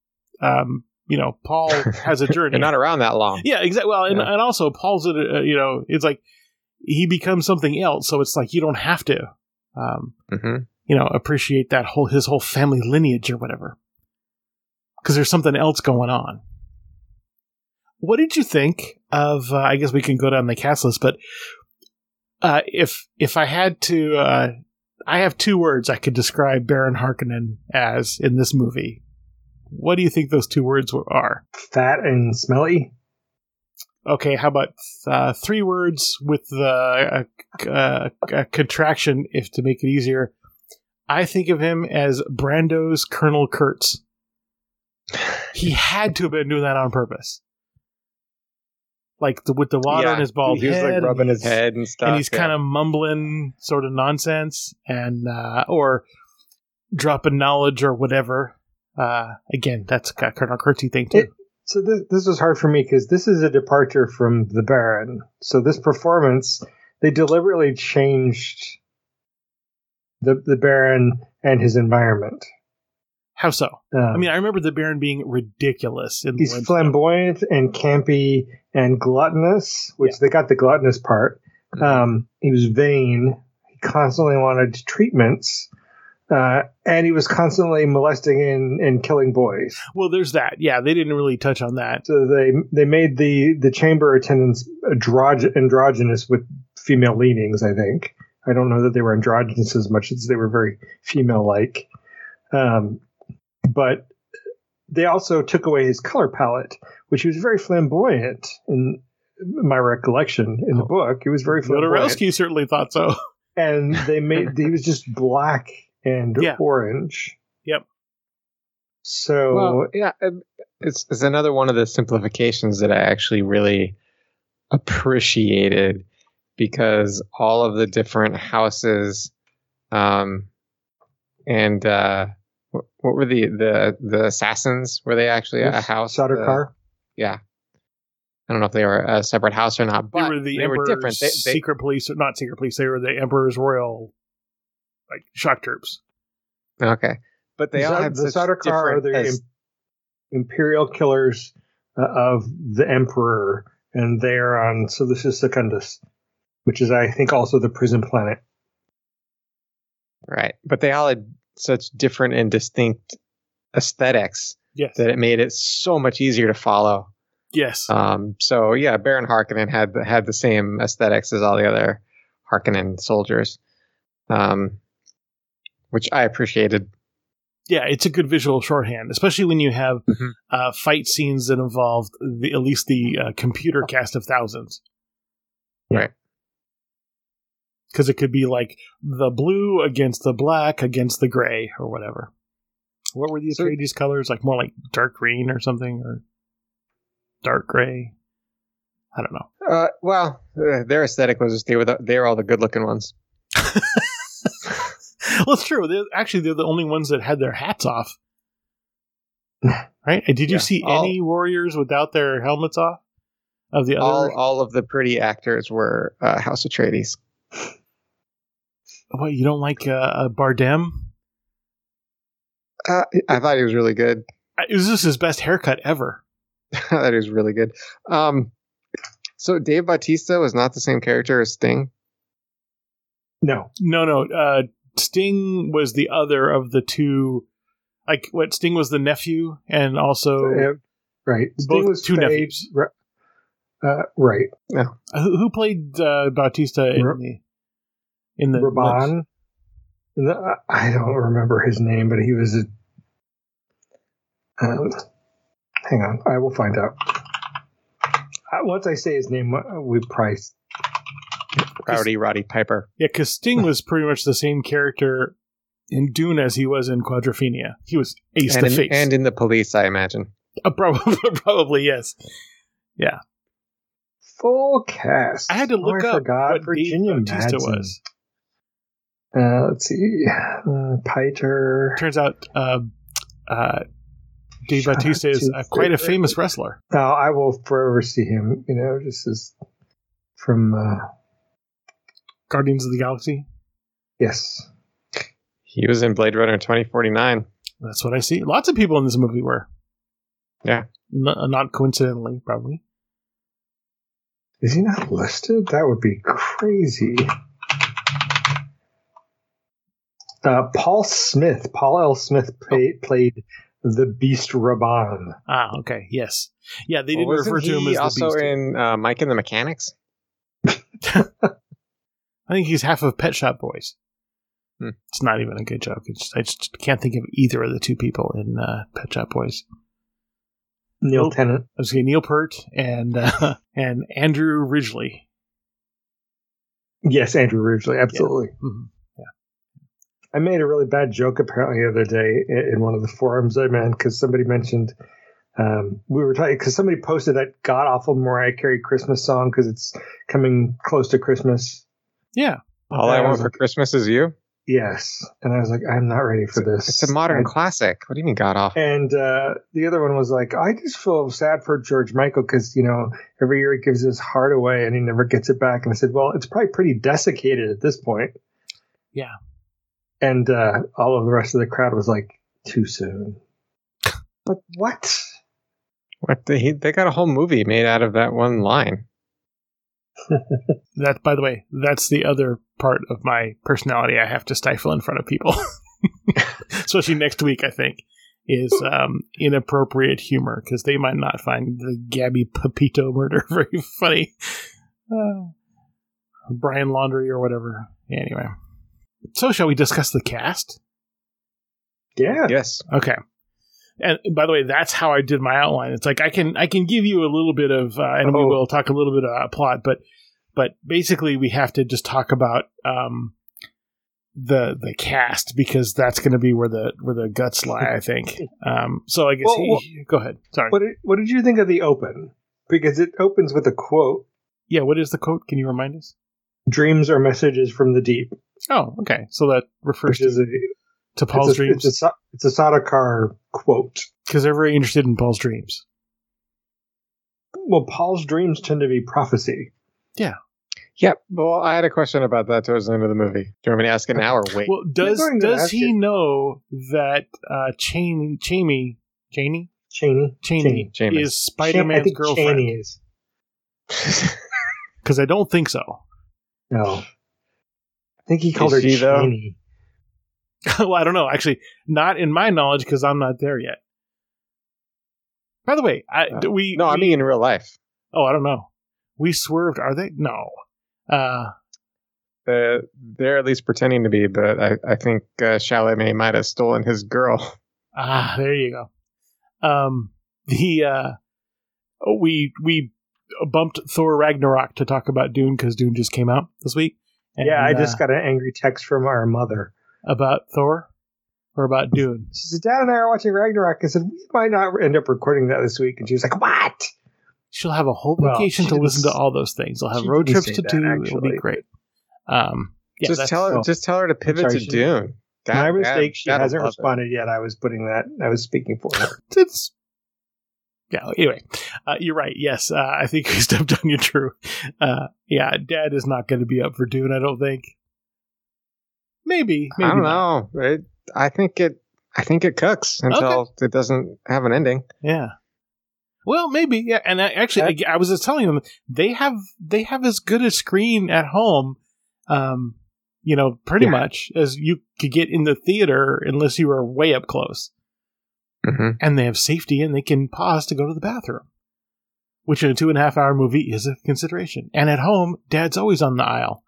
Speaker 2: Paul has a journey.
Speaker 4: You're not around that long.
Speaker 2: Yeah, exactly. Well, and also Paul's, it's like he becomes something else. So it's like you don't have to, appreciate his whole family lineage or whatever, because there's something else going on. What did you think of? I guess we can go down the cast list, but if I had to, I have 2 words I could describe Baron Harkonnen as in this movie. What do you think those 2 words are?
Speaker 3: Fat and smelly.
Speaker 2: Okay, how about 3 words with a contraction, if to make it easier? I think of him as Brando's Colonel Kurtz. He had to have been doing that on purpose. Like with the water on his bald head.
Speaker 4: He was like rubbing his head and stuff.
Speaker 2: And he's kind of mumbling sort of nonsense. And, or drop of knowledge or whatever. Again, that's got Colonel Kurtzy thing too.
Speaker 3: So this was hard for me because this is a departure from the Baron. So this performance, they deliberately changed the Baron and his environment.
Speaker 2: How so? I mean, I remember the Baron being ridiculous.
Speaker 3: He's flamboyant and campy and gluttonous, which they got the gluttonous part. He was vain. He constantly wanted treatments. And he was constantly molesting and killing boys.
Speaker 2: Well, there's that. Yeah, they didn't really touch on that.
Speaker 3: So they made the chamber attendants androgynous with female leanings, I think. I don't know that they were androgynous as much as they were very female-like. But they also took away his color palette, which he was very flamboyant in my recollection in the book. He was very flamboyant.
Speaker 2: Jodorowsky certainly thought so.
Speaker 3: And he was just black and orange.
Speaker 2: Yep.
Speaker 3: So
Speaker 4: it's another one of the simplifications that I actually really appreciated, because all of the different houses, and what were the assassins? Were they actually a house?
Speaker 3: Sardaukar?
Speaker 4: Yeah. I don't know if they were a separate house or not, but
Speaker 2: they were different. Secret police, not secret police. They were the Emperor's Royal, shock troops.
Speaker 4: Okay, but they all had
Speaker 3: the Sardaukar are the imperial killers of the Emperor, and they are on. So this is Secundus, which is, I think, also the prison planet.
Speaker 4: Right, but they all had such different and distinct aesthetics that it made it so much easier to follow.
Speaker 2: Yes.
Speaker 4: So yeah, Baron Harkonnen had the same aesthetics as all the other Harkonnen soldiers, which I appreciated.
Speaker 2: Yeah, it's a good visual shorthand, especially when you have fight scenes that involve at least the computer cast of thousands.
Speaker 4: Right.
Speaker 2: Because it could be like the blue against the black against the gray or whatever. What were the Atreides colors? Like more like dark green or something, or dark gray? I don't know.
Speaker 4: Well, their aesthetic was just they were all the good looking ones.
Speaker 2: Well, it's true. They're the only ones that had their hats off. Right? Did you see any warriors without their helmets off? Of the other,
Speaker 4: all of the pretty actors were House Atreides.
Speaker 2: What, you don't like Bardem?
Speaker 4: I thought he was really good.
Speaker 2: Is this his best haircut ever?
Speaker 4: That is really good. So Dave Bautista was not the same character as Sting?
Speaker 3: No.
Speaker 2: Sting was the other of the two. Like, Sting was the nephew, and also
Speaker 3: right.
Speaker 2: Sting was two nephews.
Speaker 3: Right.
Speaker 4: Yeah.
Speaker 2: Who played Bautista in the
Speaker 3: Raban? I don't remember his name, but he was hang on, I will find out. Once I say his name, we price.
Speaker 4: Roddy Piper.
Speaker 2: Yeah, because Sting was pretty much the same character in Dune as he was in Quadrophenia. He was ace to face.
Speaker 4: And in The Police, I imagine.
Speaker 2: Probably, yes. Yeah.
Speaker 3: Full cast.
Speaker 2: I had to look up what
Speaker 3: Virginia
Speaker 2: Dave Bautista
Speaker 3: Madsen
Speaker 2: was.
Speaker 3: Let's see. Piter.
Speaker 2: Turns out Dave Bautista is quite a famous wrestler.
Speaker 3: Now, I will forever see him, just as from
Speaker 2: Guardians of the Galaxy?
Speaker 3: Yes.
Speaker 4: He was in Blade Runner 2049.
Speaker 2: That's what I see. Lots of people in this movie were.
Speaker 4: Yeah.
Speaker 2: Not coincidentally, probably.
Speaker 3: Is he not listed? That would be crazy. Paul L. Smith played the Beast Raban.
Speaker 2: Ah, okay, yes. Yeah, they didn't refer to him as the Beast.
Speaker 4: Also in Mike and the Mechanics?
Speaker 2: I think he's half of Pet Shop Boys. It's not even a good joke. I just can't think of either of the two people in Pet Shop Boys.
Speaker 3: Neil Tennant.
Speaker 2: I was saying Neil Peart and Andrew Ridgeley.
Speaker 3: Yes, Andrew Ridgeley, absolutely.
Speaker 2: Yeah. Mm-hmm.
Speaker 3: I made a really bad joke apparently the other day in one of the forums I'm in, because somebody mentioned we were talking because somebody posted that god awful Mariah Carey Christmas song because it's coming close to Christmas.
Speaker 2: Yeah.
Speaker 4: All I Want for Christmas Is You.
Speaker 3: Yes. And I was like, I'm not ready for this.
Speaker 4: It's a modern classic. What do you mean got off?
Speaker 3: And the other one was like, I just feel sad for George Michael because, every year he gives his heart away and he never gets it back. And I said, well, it's probably pretty desiccated at this point.
Speaker 2: Yeah.
Speaker 3: And all of the rest of the crowd was like, too soon. Like, what?
Speaker 4: What? They got a whole movie made out of that one line.
Speaker 2: That, by the way, that's the other part of my personality I have to stifle in front of people. Especially next week, I think, is inappropriate humor, because they might not find the Gabby Pepito murder very funny. Brian Laundrie or whatever. Anyway. So shall we discuss the cast?
Speaker 3: Yeah.
Speaker 4: Yes.
Speaker 2: Okay. And by the way, that's how I did my outline. It's like I can give you a little bit of, and we will talk a little bit about plot, but basically we have to just talk about the cast, because that's going to be where the guts lie, I think. So I guess go ahead. Sorry.
Speaker 3: What did you think of the open? Because it opens with a quote.
Speaker 2: Yeah. What is the quote? Can you remind us?
Speaker 3: Dreams are messages from the deep.
Speaker 2: Oh, okay. So that refers to Paul's dreams.
Speaker 3: It's a Sardaukar quote.
Speaker 2: Because they're very interested in Paul's dreams.
Speaker 3: Well, Paul's dreams tend to be prophecy.
Speaker 2: Yeah.
Speaker 4: Yep. Well, I had a question about that towards the end of the movie. Do you want me to ask it now or wait?
Speaker 2: Well, does he know that Cheney is Spider-Man's girlfriend?
Speaker 3: Cheney is.
Speaker 2: Because I don't think so.
Speaker 3: No. I think he called her Cheney.
Speaker 2: Well, I don't know. Actually, not in my knowledge, because I'm not there yet. By the way, I
Speaker 4: mean in real life.
Speaker 2: Oh, I don't know. We swerved. Are they? No.
Speaker 4: They're at least pretending to be, but I think Chalamet might have stolen his girl.
Speaker 2: Ah, there you go. We bumped Thor Ragnarok to talk about Dune, because Dune just came out this week.
Speaker 3: And, I just got an angry text from our mother.
Speaker 2: About Thor? Or about Dune?
Speaker 3: She said, Dad and I are watching Ragnarok. I said, we might not end up recording that this week. And she was like, what?
Speaker 2: She'll have a whole vacation to listen to all those things. They'll have road trips to do. Actually. It'll be great.
Speaker 4: Just tell her to pivot to Dune.
Speaker 3: My mistake. She hasn't responded yet. I was speaking for her.
Speaker 2: Anyway, you're right. Yes, I think I stepped on you, Drew. Dad is not going to be up for Dune, I don't think. Maybe
Speaker 4: I don't know. I think it cooks until it doesn't have an ending.
Speaker 2: Yeah. Well, maybe. Yeah. And I was just telling them they have as good a screen at home, pretty much as you could get in the theater, unless you were way up close.
Speaker 4: Mm-hmm.
Speaker 2: And they have safety, and they can pause to go to the bathroom, which in a 2.5-hour movie is a consideration. And at home, Dad's always on the aisle.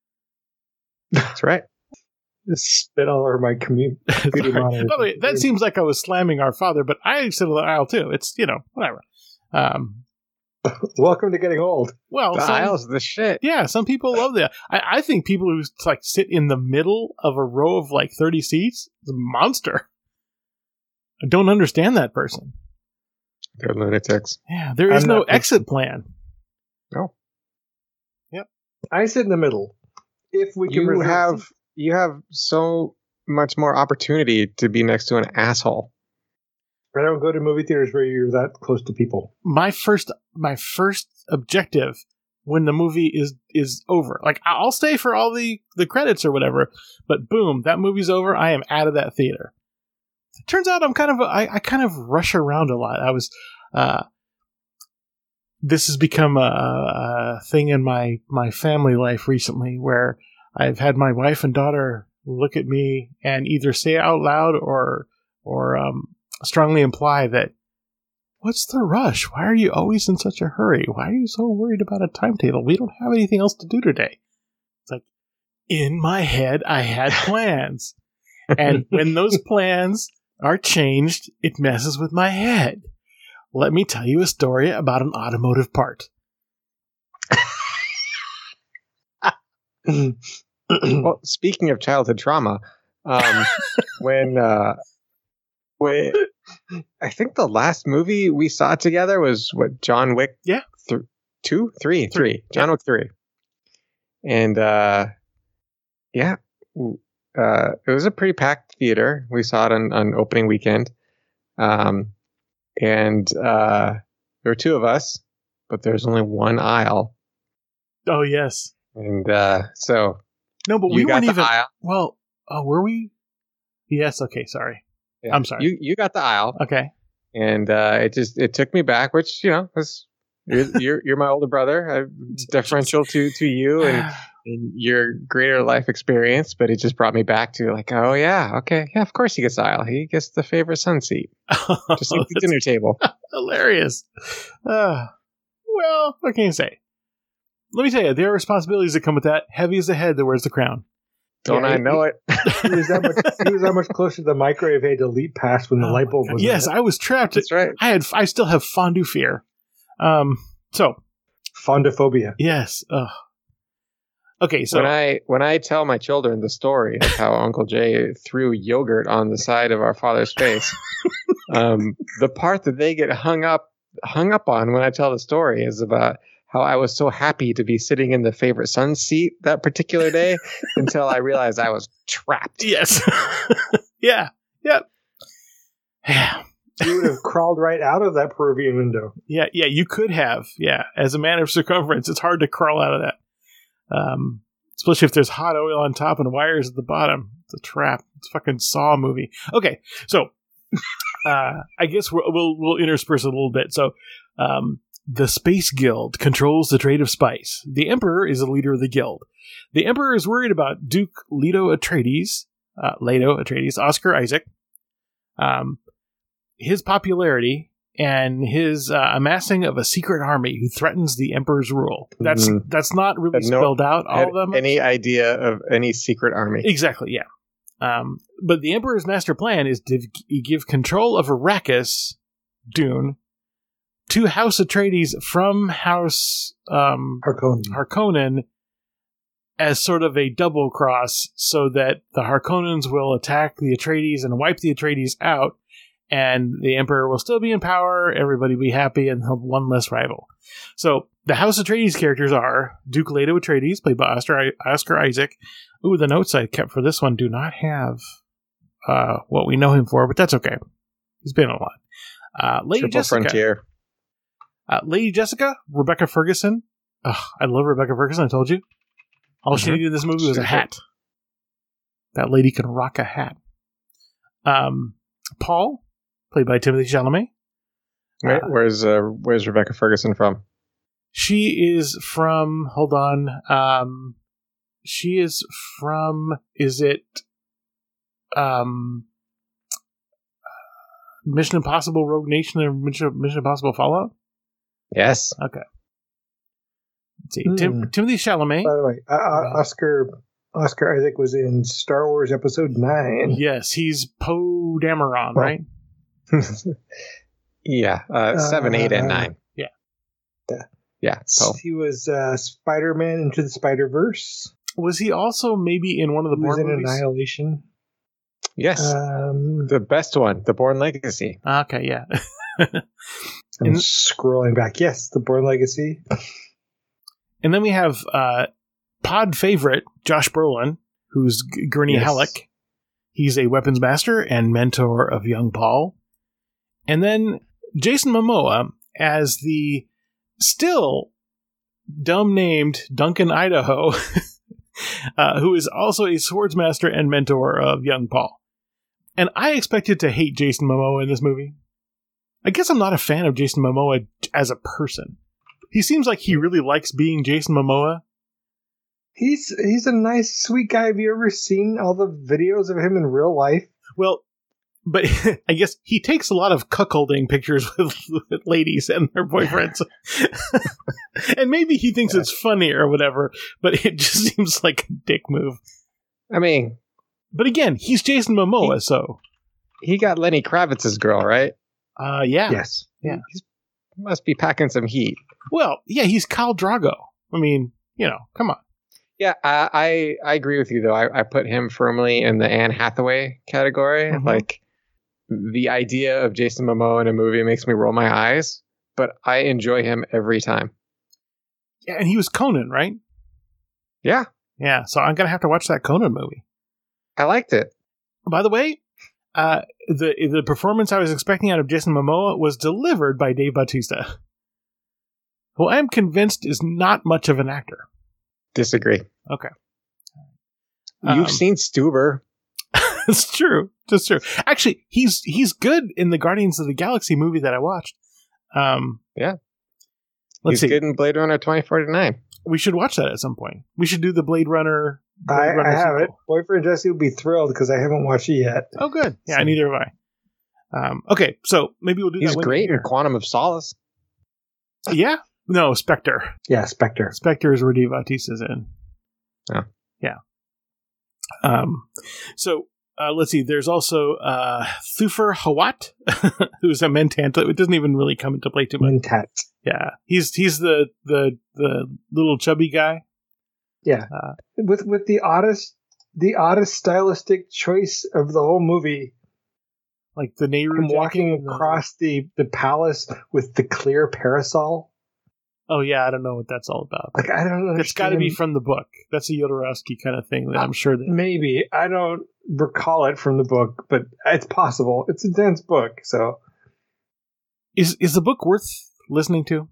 Speaker 4: That's right.
Speaker 3: Just spit all over my computer monitor.
Speaker 2: By the way, that seems like I was slamming our father, but I sit on the aisle too. It's, whatever.
Speaker 3: Welcome to getting old.
Speaker 2: Well,
Speaker 4: the aisle's the shit.
Speaker 2: Yeah, some people love that. I think people who sit in the middle of a row of 30 seats is a monster. I don't understand that person.
Speaker 4: They're lunatics.
Speaker 2: Yeah, there is no exit plan.
Speaker 4: No.
Speaker 2: Yep.
Speaker 3: I sit in the middle. If we can
Speaker 4: you have so much more opportunity to be next to an asshole.
Speaker 3: I don't go to movie theaters where you're that close to people.
Speaker 2: My first objective when the movie is over, I'll stay for all the credits or whatever, but boom, that movie's over. I am out of that theater. It turns out I kind of rush around a lot. I was this has become a thing in my family life recently, where I've had my wife and daughter look at me and either say out loud or strongly imply that, what's the rush? Why are you always in such a hurry? Why are you so worried about a timetable? We don't have anything else to do today. It's like, in my head, I had plans. And when those plans are changed, it messes with my head. Let me tell you a story about an automotive part.
Speaker 4: Well, speaking of childhood trauma, when I think the last movie we saw together was John Wick.
Speaker 2: Yeah,
Speaker 4: 3. John Wick 3, and it was a pretty packed theater. We saw it on opening weekend. And there were two of us, but there's only one aisle.
Speaker 2: Oh, yes.
Speaker 4: And so...
Speaker 2: No, but we weren't even...
Speaker 4: Aisle.
Speaker 2: Well, were we? Yes, okay, sorry.
Speaker 4: Yeah.
Speaker 2: I'm sorry.
Speaker 4: You got the aisle.
Speaker 2: Okay.
Speaker 4: And it took me back, which, was... You're my older brother. It's deferential to you and your greater life experience, but it just brought me back to like, oh yeah, okay, yeah, of course he gets aisle. He gets the favorite son seat, just like the dinner table.
Speaker 2: Hilarious. Well, what can you say? Let me tell you, there are responsibilities that come with that. Heavy is the head that wears the crown.
Speaker 4: Don't I know it?
Speaker 3: He was that much closer to the microwave he had to leap past when the light bulb was.
Speaker 2: Yes, I was trapped.
Speaker 4: That's right.
Speaker 2: I still have fondue fear. So
Speaker 3: fondophobia.
Speaker 2: Yes. Okay, so
Speaker 4: when I tell my children the story of how Uncle Jay threw yogurt on the side of our father's face, the part that they get hung up on when I tell the story is about how I was so happy to be sitting in the favorite son seat that particular day until I realized I was trapped.
Speaker 2: Yes. Yeah. Yep. Yeah.
Speaker 3: You would have crawled right out of that Peruvian window.
Speaker 2: Yeah, you could have. Yeah, as a man of circumference, it's hard to crawl out of that. Especially if there's hot oil on top and wires at the bottom. It's a trap. It's a fucking Saw movie. Okay, so I guess we'll intersperse a little bit. So the Space Guild controls the trade of spice. The Emperor is the leader of the guild. The Emperor is worried about Duke Leto Atreides, Oscar Isaac. His popularity and his amassing of a secret army who threatens the Emperor's rule. That's not really spelled out all of them.
Speaker 4: Any idea of any secret army?
Speaker 2: Exactly, yeah. But the Emperor's master plan is to give control of Arrakis, Dune, to House Atreides from House Harkonnen as sort of a double cross, so that the Harkonnens will attack the Atreides and wipe the Atreides out. And the Emperor will still be in power, everybody will be happy, and he'll have one less rival. So, the House Atreides characters are Duke Leto Atreides, played by Oscar Isaac. Ooh, the notes I kept for this one do not have what we know him for, but that's okay. He's been in a lot. Lady
Speaker 4: Triple
Speaker 2: Jessica.
Speaker 4: Frontier.
Speaker 2: Lady Jessica, Rebecca Ferguson. I love Rebecca Ferguson, I told you. All she needed in this movie was a hat. That lady can rock a hat. Paul, played by Timothée Chalamet.
Speaker 4: Wait, where's Rebecca Ferguson from?
Speaker 2: She is from... Hold on. She is from... Is it... Mission Impossible Rogue Nation or Mission Impossible Fallout?
Speaker 4: Yes.
Speaker 2: Okay. Let's see. Timothée Chalamet.
Speaker 3: By the way, Oscar Isaac was in Star Wars Episode 9.
Speaker 2: Yes, he's Poe Dameron, right?
Speaker 4: Yeah, 7, 8, and 9.
Speaker 2: Yeah.
Speaker 4: Yeah. Poe.
Speaker 3: He was Spider-Man Into the Spider-Verse.
Speaker 2: Was he also maybe in one of the Bourne movies?
Speaker 3: Annihilation.
Speaker 4: Yes. The best one, The Bourne Legacy.
Speaker 2: Okay, yeah.
Speaker 3: I'm scrolling back. Yes, The Bourne Legacy.
Speaker 2: And then we have pod favorite Josh Brolin, who's Gurney Halleck. He's a weapons master and mentor of young Paul. And then Jason Momoa as the still dumb named Duncan Idaho, who is also a swordsmaster and mentor of young Paul. And I expected to hate Jason Momoa in this movie. I guess I'm not a fan of Jason Momoa as a person. He seems like he really likes being Jason Momoa.
Speaker 3: He's a nice, sweet guy. Have you ever seen all the videos of him in real life?
Speaker 2: Well, but I guess he takes a lot of cuckolding pictures with ladies and their boyfriends. And maybe he thinks it's funny or whatever, but it just seems like a dick move.
Speaker 4: I mean...
Speaker 2: But again, he's Jason Momoa, so...
Speaker 4: He got Lenny Kravitz's girl, right?
Speaker 2: Yeah.
Speaker 3: Yes.
Speaker 2: Yeah.
Speaker 4: He must be packing some heat.
Speaker 2: Well, yeah, he's Khal Drogo. I mean, come on.
Speaker 4: Yeah, I agree with you, though. I put him firmly in the Anne Hathaway category. Mm-hmm. Like, the idea of Jason Momoa in a movie makes me roll my eyes, but I enjoy him every time.
Speaker 2: Yeah, and he was Conan, right?
Speaker 4: Yeah.
Speaker 2: Yeah, so I'm going to have to watch that Conan movie.
Speaker 4: I liked it.
Speaker 2: By the way, the performance I was expecting out of Jason Momoa was delivered by Dave Bautista, who I am convinced is not much of an actor.
Speaker 4: Disagree.
Speaker 2: Okay.
Speaker 4: You've seen Stuber.
Speaker 2: It's true. That's true. Actually, he's good in the Guardians of the Galaxy movie that I watched.
Speaker 4: Yeah.
Speaker 2: He's
Speaker 4: good in Blade Runner 2049.
Speaker 2: We should watch that at some point. We should do the Blade Runner.
Speaker 3: I have it. Boyfriend Jesse will be thrilled because I haven't watched it yet.
Speaker 2: Oh, good. Yeah, so. Neither have I. Okay, so maybe we'll do that.
Speaker 4: He's great in Quantum of Solace.
Speaker 2: Yeah? No, Spectre.
Speaker 3: Yeah, Spectre.
Speaker 2: Spectre is where Dave Bautista's in.
Speaker 4: Oh.
Speaker 2: Yeah. So, let's see. There's also Thufir Hawat, who's a Mentat. It doesn't even really come into play too much.
Speaker 3: Mentat.
Speaker 2: Yeah, he's the little chubby guy.
Speaker 3: Yeah, with the oddest stylistic choice of the whole movie,
Speaker 2: like the Nehru
Speaker 3: walking across the palace with the clear parasol.
Speaker 2: Oh yeah, I don't know what that's all about.
Speaker 3: Like I don't understand.
Speaker 2: It's got to be from the book. That's a Jodorowsky kind of thing. That I'm sure that
Speaker 3: maybe I don't recall it from the book, but it's possible. It's a dense book, so
Speaker 2: is the book worth listening to?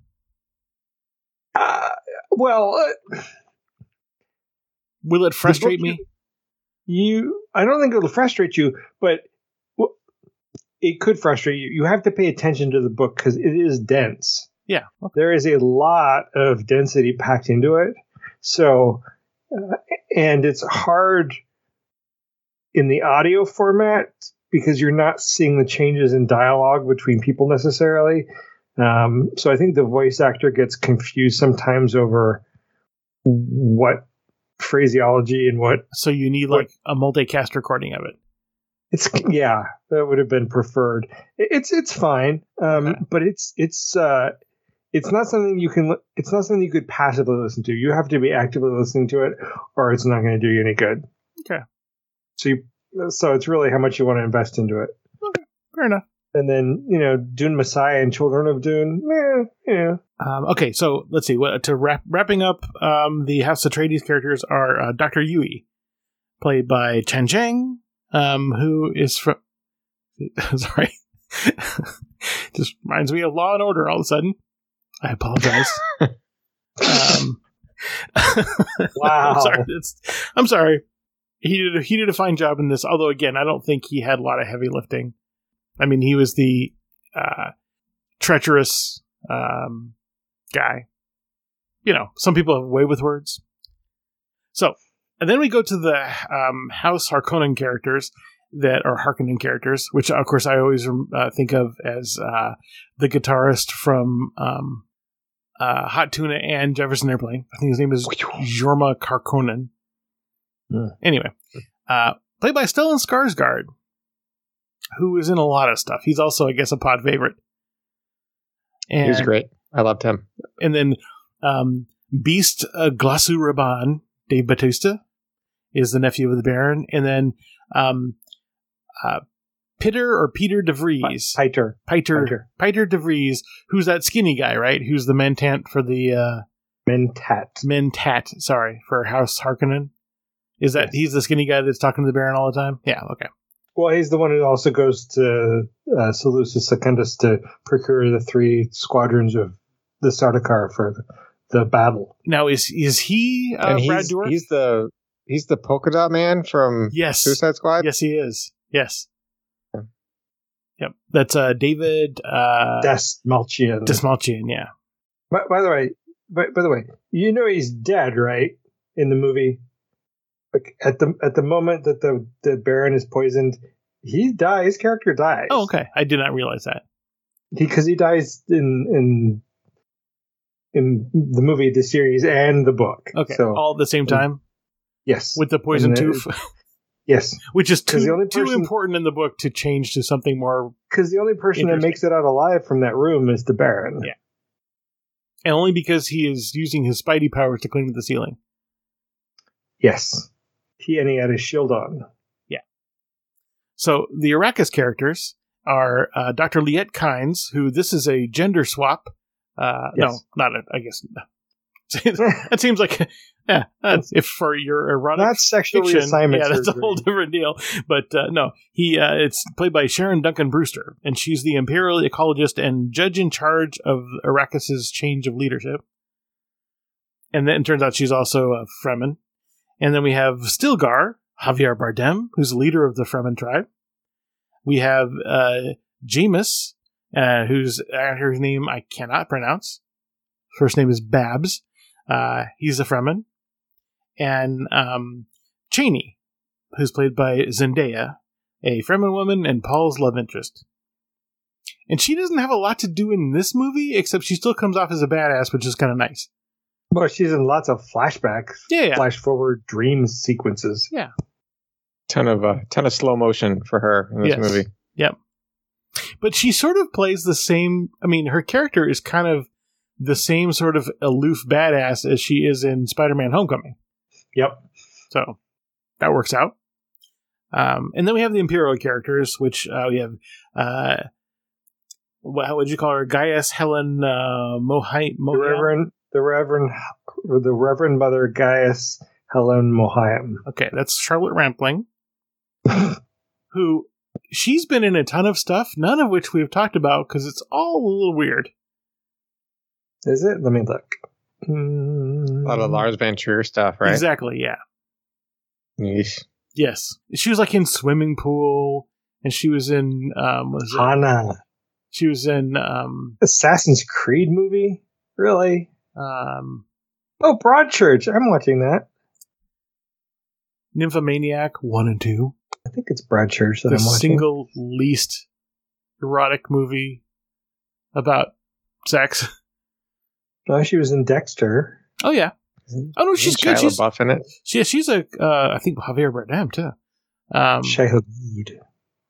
Speaker 2: Will it frustrate me?
Speaker 3: I don't think it'll frustrate you, but it could frustrate you. You have to pay attention to the book because it is dense.
Speaker 2: Yeah. Okay.
Speaker 3: There is a lot of density packed into it. So, and it's hard in the audio format because you're not seeing the changes in dialogue between people necessarily. So I think the voice actor gets confused sometimes over what phraseology and what.
Speaker 2: So you need like a multicast recording of it.
Speaker 3: That would have been preferred. It's fine, okay. But it's not something you can. It's not something you could passively listen to. You have to be actively listening to it, or it's not going to do you any good.
Speaker 2: Okay.
Speaker 3: So it's really how much you want to invest into it.
Speaker 2: Okay, fair enough.
Speaker 3: And then, Dune Messiah and Children of Dune.
Speaker 2: Okay, so let's see. Wrapping up, the House Atreides characters are Dr. Yui, played by Chen Zheng, who is from... Sorry. Just reminds me of Law and Order all of a sudden. I apologize.
Speaker 3: Wow.
Speaker 2: I'm sorry. He did a fine job in this, although, again, I don't think he had a lot of heavy lifting. I mean, he was the treacherous guy. Some people have a way with words. So, and then we go to the House Harkonnen characters that are Harkonnen characters, which, of course, I always think of as the guitarist from Hot Tuna and Jefferson Airplane. I think his name is Jorma Harkonnen. Anyway, played by Stellan Skarsgård, who is in a lot of stuff. He's also, I guess, a pod favorite. And,
Speaker 4: he's great. I loved him.
Speaker 2: And then Beast Glasu Raban, Dave Bautista, is the nephew of the Baron. And then Peter de Vries. Peter de Vries, who's that skinny guy, right? Who's the Mentat for the... Mentat, sorry, for House Harkonnen. Is that he's the skinny guy that's talking to the Baron all the time? Yeah, okay.
Speaker 3: Well, he's the one who also goes to Seleucus Secundus to procure the 3 squadrons of the Sardaukar for the battle.
Speaker 2: Now, is he Brad Dourif?
Speaker 4: He's the polka dot man from Suicide Squad?
Speaker 2: Yes, he is. Yes. Yep. That's David Dastmalchian, yeah.
Speaker 3: By the way, he's dead, right? In the movie. Like at the moment that the Baron is poisoned, he dies. His character dies.
Speaker 2: Oh, okay. I did not realize that.
Speaker 3: Because he dies in the movie, the series, and the book.
Speaker 2: Okay, so, all at the same time?
Speaker 3: Yes.
Speaker 2: With the poison tooth?
Speaker 3: Yes.
Speaker 2: Which is too important in the book to change to something more...
Speaker 3: Because the only person that makes it out alive from that room is the Baron.
Speaker 2: Yeah. And only because he is using his Spidey powers to clean the ceiling.
Speaker 3: Yes. He had his shield on.
Speaker 2: Yeah. So the Arrakis characters are Dr. Liet Kynes, who this is a gender swap. Yes. No, not I guess. That seems like, if for your erotic
Speaker 3: not sexual
Speaker 2: fiction,
Speaker 3: reassignment
Speaker 2: that's a
Speaker 3: surgery.
Speaker 2: whole different deal. But no, it's played by Sharon Duncan Brewster, and she's the imperial ecologist and judge in charge of Arrakis's change of leadership. And then it turns out she's also a Fremen. And then we have Stilgar, Javier Bardem, who's the leader of the Fremen tribe. We have Jamis, whose actor's name I cannot pronounce. First name is Babs. He's a Fremen. And Cheney, who's played by Zendaya, a Fremen woman and Paul's love interest. And she doesn't have a lot to do in this movie, except she still comes off as a badass, which is kind of nice.
Speaker 3: Well, she's in lots of flashbacks, flash forward dream sequences.
Speaker 2: Yeah.
Speaker 4: Ton of slow motion for her in this movie.
Speaker 2: Yep. But she sort of plays the same. I mean, her character is kind of the same sort of aloof badass as she is in Spider-Man: Homecoming.
Speaker 3: Yep.
Speaker 2: So that works out. And then we have the Imperial characters, which we have. What would you call her? Gaius Helen Mohiam.
Speaker 3: The Reverend Mother Gaius Helen Mohiam.
Speaker 2: Okay, that's Charlotte Rampling, who she's been in a ton of stuff, none of which we've talked about because it's all a little weird.
Speaker 3: Is it? Let me look.
Speaker 4: A lot of Lars Van Trier stuff, right?
Speaker 2: Exactly, yeah.
Speaker 4: Yeesh.
Speaker 2: Yes. She was like in Swimming Pool, and she was in
Speaker 3: Hana.
Speaker 2: She was in
Speaker 3: Assassin's Creed movie? Really?
Speaker 2: Oh,
Speaker 3: Broadchurch. I'm watching that.
Speaker 2: Nymphomaniac 1 and 2.
Speaker 3: I think it's Broadchurch that
Speaker 2: the
Speaker 3: I'm watching.
Speaker 2: Single least erotic movie about sex.
Speaker 3: Oh, she was in Dexter.
Speaker 2: Oh, yeah. Oh, no, she's good.
Speaker 4: Shia LaBeouf in it.
Speaker 2: She's I think Javier Bardem, too.
Speaker 3: Shahid.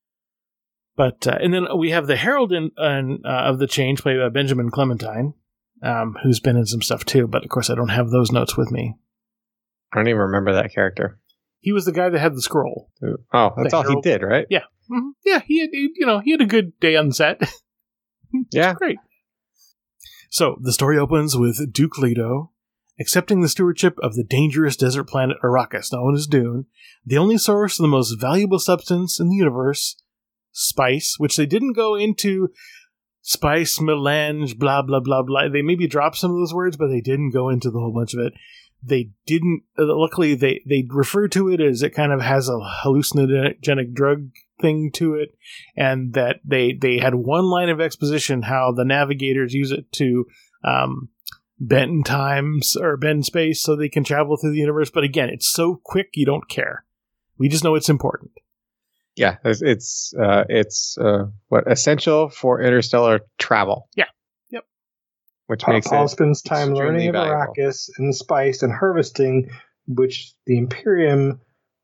Speaker 2: But, and then we have the Herald of the Change, played by Benjamin Clementine, who's been in some stuff, too. But, of course, I don't have those notes with me.
Speaker 4: I don't even remember that character.
Speaker 2: He was the guy that had the scroll.
Speaker 4: Oh, that's all
Speaker 2: Herald.
Speaker 4: he did, right?
Speaker 2: Yeah. Mm-hmm. Yeah, he had a good day on set.
Speaker 4: Yeah.
Speaker 2: Great. So, the story opens with Duke Leto accepting the stewardship of the dangerous desert planet Arrakis, known as Dune, the only source of the most valuable substance in the universe, spice, which they didn't go into spice, melange, blah, blah, blah, blah. They maybe dropped some of those words, but they didn't go into the whole bunch of it. They didn't, luckily, they refer to it as it kind of has a hallucinogenic drug thing to it, and that they had one line of exposition how the navigators use it to bend times or bend space so they can travel through the universe. But again, it's so quick you don't care. We just know it's important.
Speaker 4: Yeah, it's essential for interstellar travel.
Speaker 2: Yeah. Yep.
Speaker 4: Which makes
Speaker 3: Paul
Speaker 4: it
Speaker 3: spends time learning of Arrakis and spice and harvesting, which the Imperium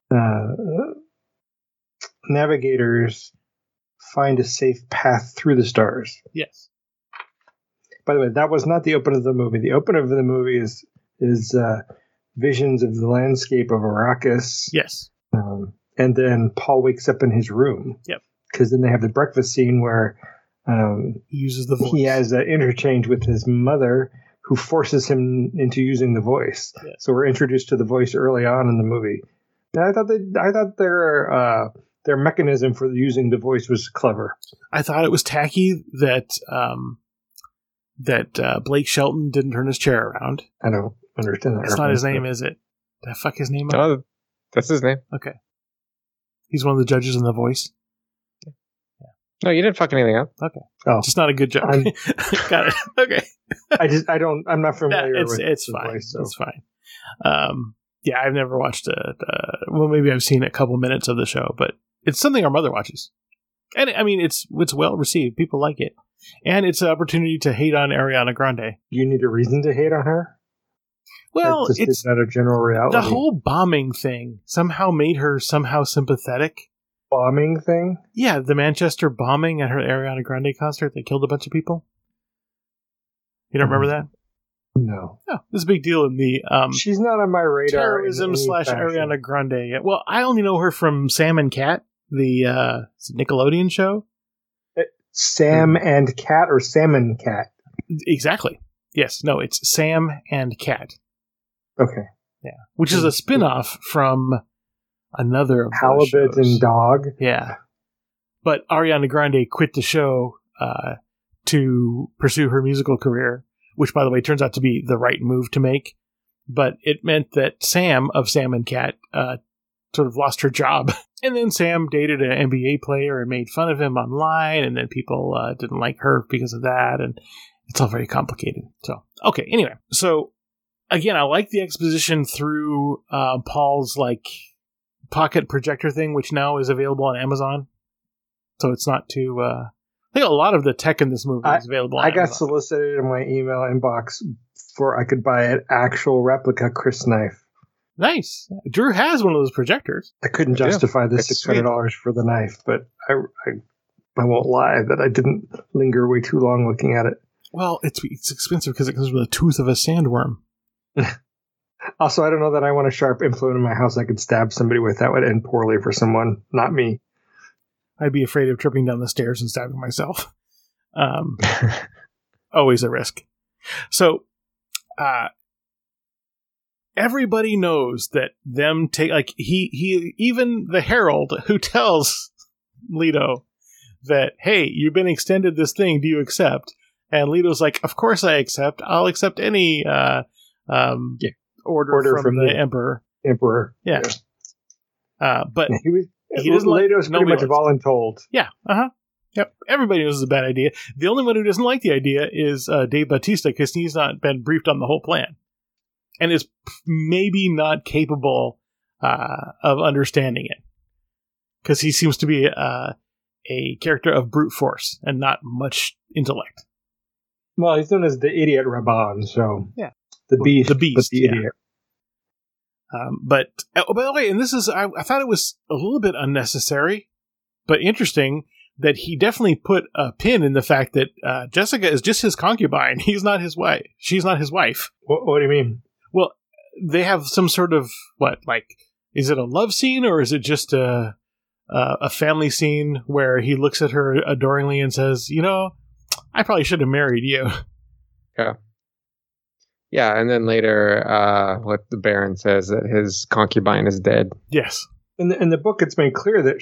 Speaker 3: navigators find a safe path through the stars.
Speaker 2: Yes.
Speaker 3: By the way, that was not the open of the movie. The open of the movie is visions of the landscape of Arrakis.
Speaker 2: Yes.
Speaker 3: And then Paul wakes up in his room.
Speaker 2: Yep.
Speaker 3: Because then they have the breakfast scene where
Speaker 2: he uses the voice.
Speaker 3: He has an interchange with his mother, who forces him into using the voice.
Speaker 2: Yes.
Speaker 3: So we're introduced to the voice early on in the movie. And I thought their mechanism for using the voice was clever.
Speaker 2: I thought it was tacky that Blake Shelton didn't turn his chair around.
Speaker 3: I don't understand that.
Speaker 2: That's not his name, is it? Did I fuck his name up?
Speaker 4: No, that's his name.
Speaker 2: Okay. He's one of the judges in The Voice.
Speaker 4: Yeah. No, you didn't fuck anything up.
Speaker 2: Okay.
Speaker 3: Oh.
Speaker 2: Just not a good joke. Got it. Okay.
Speaker 3: I'm not familiar with
Speaker 2: it's
Speaker 3: the
Speaker 2: fine.
Speaker 3: voice. So.
Speaker 2: It's fine. Yeah, I've never watched well, maybe I've seen a couple minutes of the show, but it's something our mother watches. And I mean, it's well received. People like it. And it's an opportunity to hate on Ariana Grande.
Speaker 3: You need a reason to hate on her?
Speaker 2: Well,
Speaker 3: it's not a general reality.
Speaker 2: The whole bombing thing somehow made her somehow sympathetic.
Speaker 3: Bombing thing?
Speaker 2: Yeah, the Manchester bombing at her Ariana Grande concert. They killed a bunch of people. You don't remember that?
Speaker 3: No.
Speaker 2: Oh, this is a big deal in the
Speaker 3: she's not on my radar.
Speaker 2: Terrorism / Ariana Grande. Well, I only know her from Sam and Cat, the Nickelodeon show.
Speaker 3: Sam and Cat or Salmon Cat?
Speaker 2: Exactly. Yes, no, it's Sam and Cat.
Speaker 3: Okay.
Speaker 2: Yeah, which is a spin-off from another of those
Speaker 3: Halibut
Speaker 2: shows.
Speaker 3: and Dog.
Speaker 2: Yeah. But Ariana Grande quit the show to pursue her musical career, which, by the way, turns out to be the right move to make. But it meant that Sam of Sam and Cat sort of lost her job. And then Sam dated an NBA player and made fun of him online, and then people didn't like her because of that, and it's all very complicated. So, okay, anyway. So, again, I like the exposition through Paul's, like, pocket projector thing, which now is available on Amazon. So it's not too... I think a lot of the tech in this movie is available on Amazon.
Speaker 3: I got solicited in my email inbox for I could buy an actual replica Chris knife.
Speaker 2: Nice. Drew has one of those projectors.
Speaker 3: I couldn't justify the $600 for the knife, but I won't lie that I didn't linger way too long looking at it.
Speaker 2: Well, it's expensive because it comes with the tooth of a sandworm.
Speaker 3: Also, I don't know that I want a sharp implement in my house I could stab somebody with. That would end poorly for someone, not me.
Speaker 2: I'd be afraid of tripping down the stairs and stabbing myself. Always a risk. So, everybody knows that them take, like, he even the Herald who tells Leto that, hey, you've been extended this thing, do you accept? And Leto's like, of course I accept. I'll accept any order from the Emperor. Yeah. But he doesn't
Speaker 3: Leto's pretty much voluntold.
Speaker 2: Yeah. Yep. Everybody knows it's a bad idea. The only one who doesn't like the idea is Dave Bautista, because he's not been briefed on the whole plan. And is maybe not capable of understanding it. Because he seems to be a character of brute force and not much intellect.
Speaker 3: Well, he's known as the idiot Raban, so...
Speaker 2: Yeah.
Speaker 3: The beast,
Speaker 2: but the
Speaker 3: idiot.
Speaker 2: But, by the way, and this is... I thought it was a little bit unnecessary, but interesting, that he definitely put a pin in the fact that Jessica is just his concubine. He's not his wife. She's not his wife.
Speaker 3: What do you mean?
Speaker 2: Well, they have some sort of, is it a love scene, or is it just a family scene where he looks at her adoringly and says, I probably should have married you.
Speaker 4: Yeah. Yeah, and then later, what the Baron says, that his concubine is dead.
Speaker 2: Yes.
Speaker 3: In the book, it's made clear that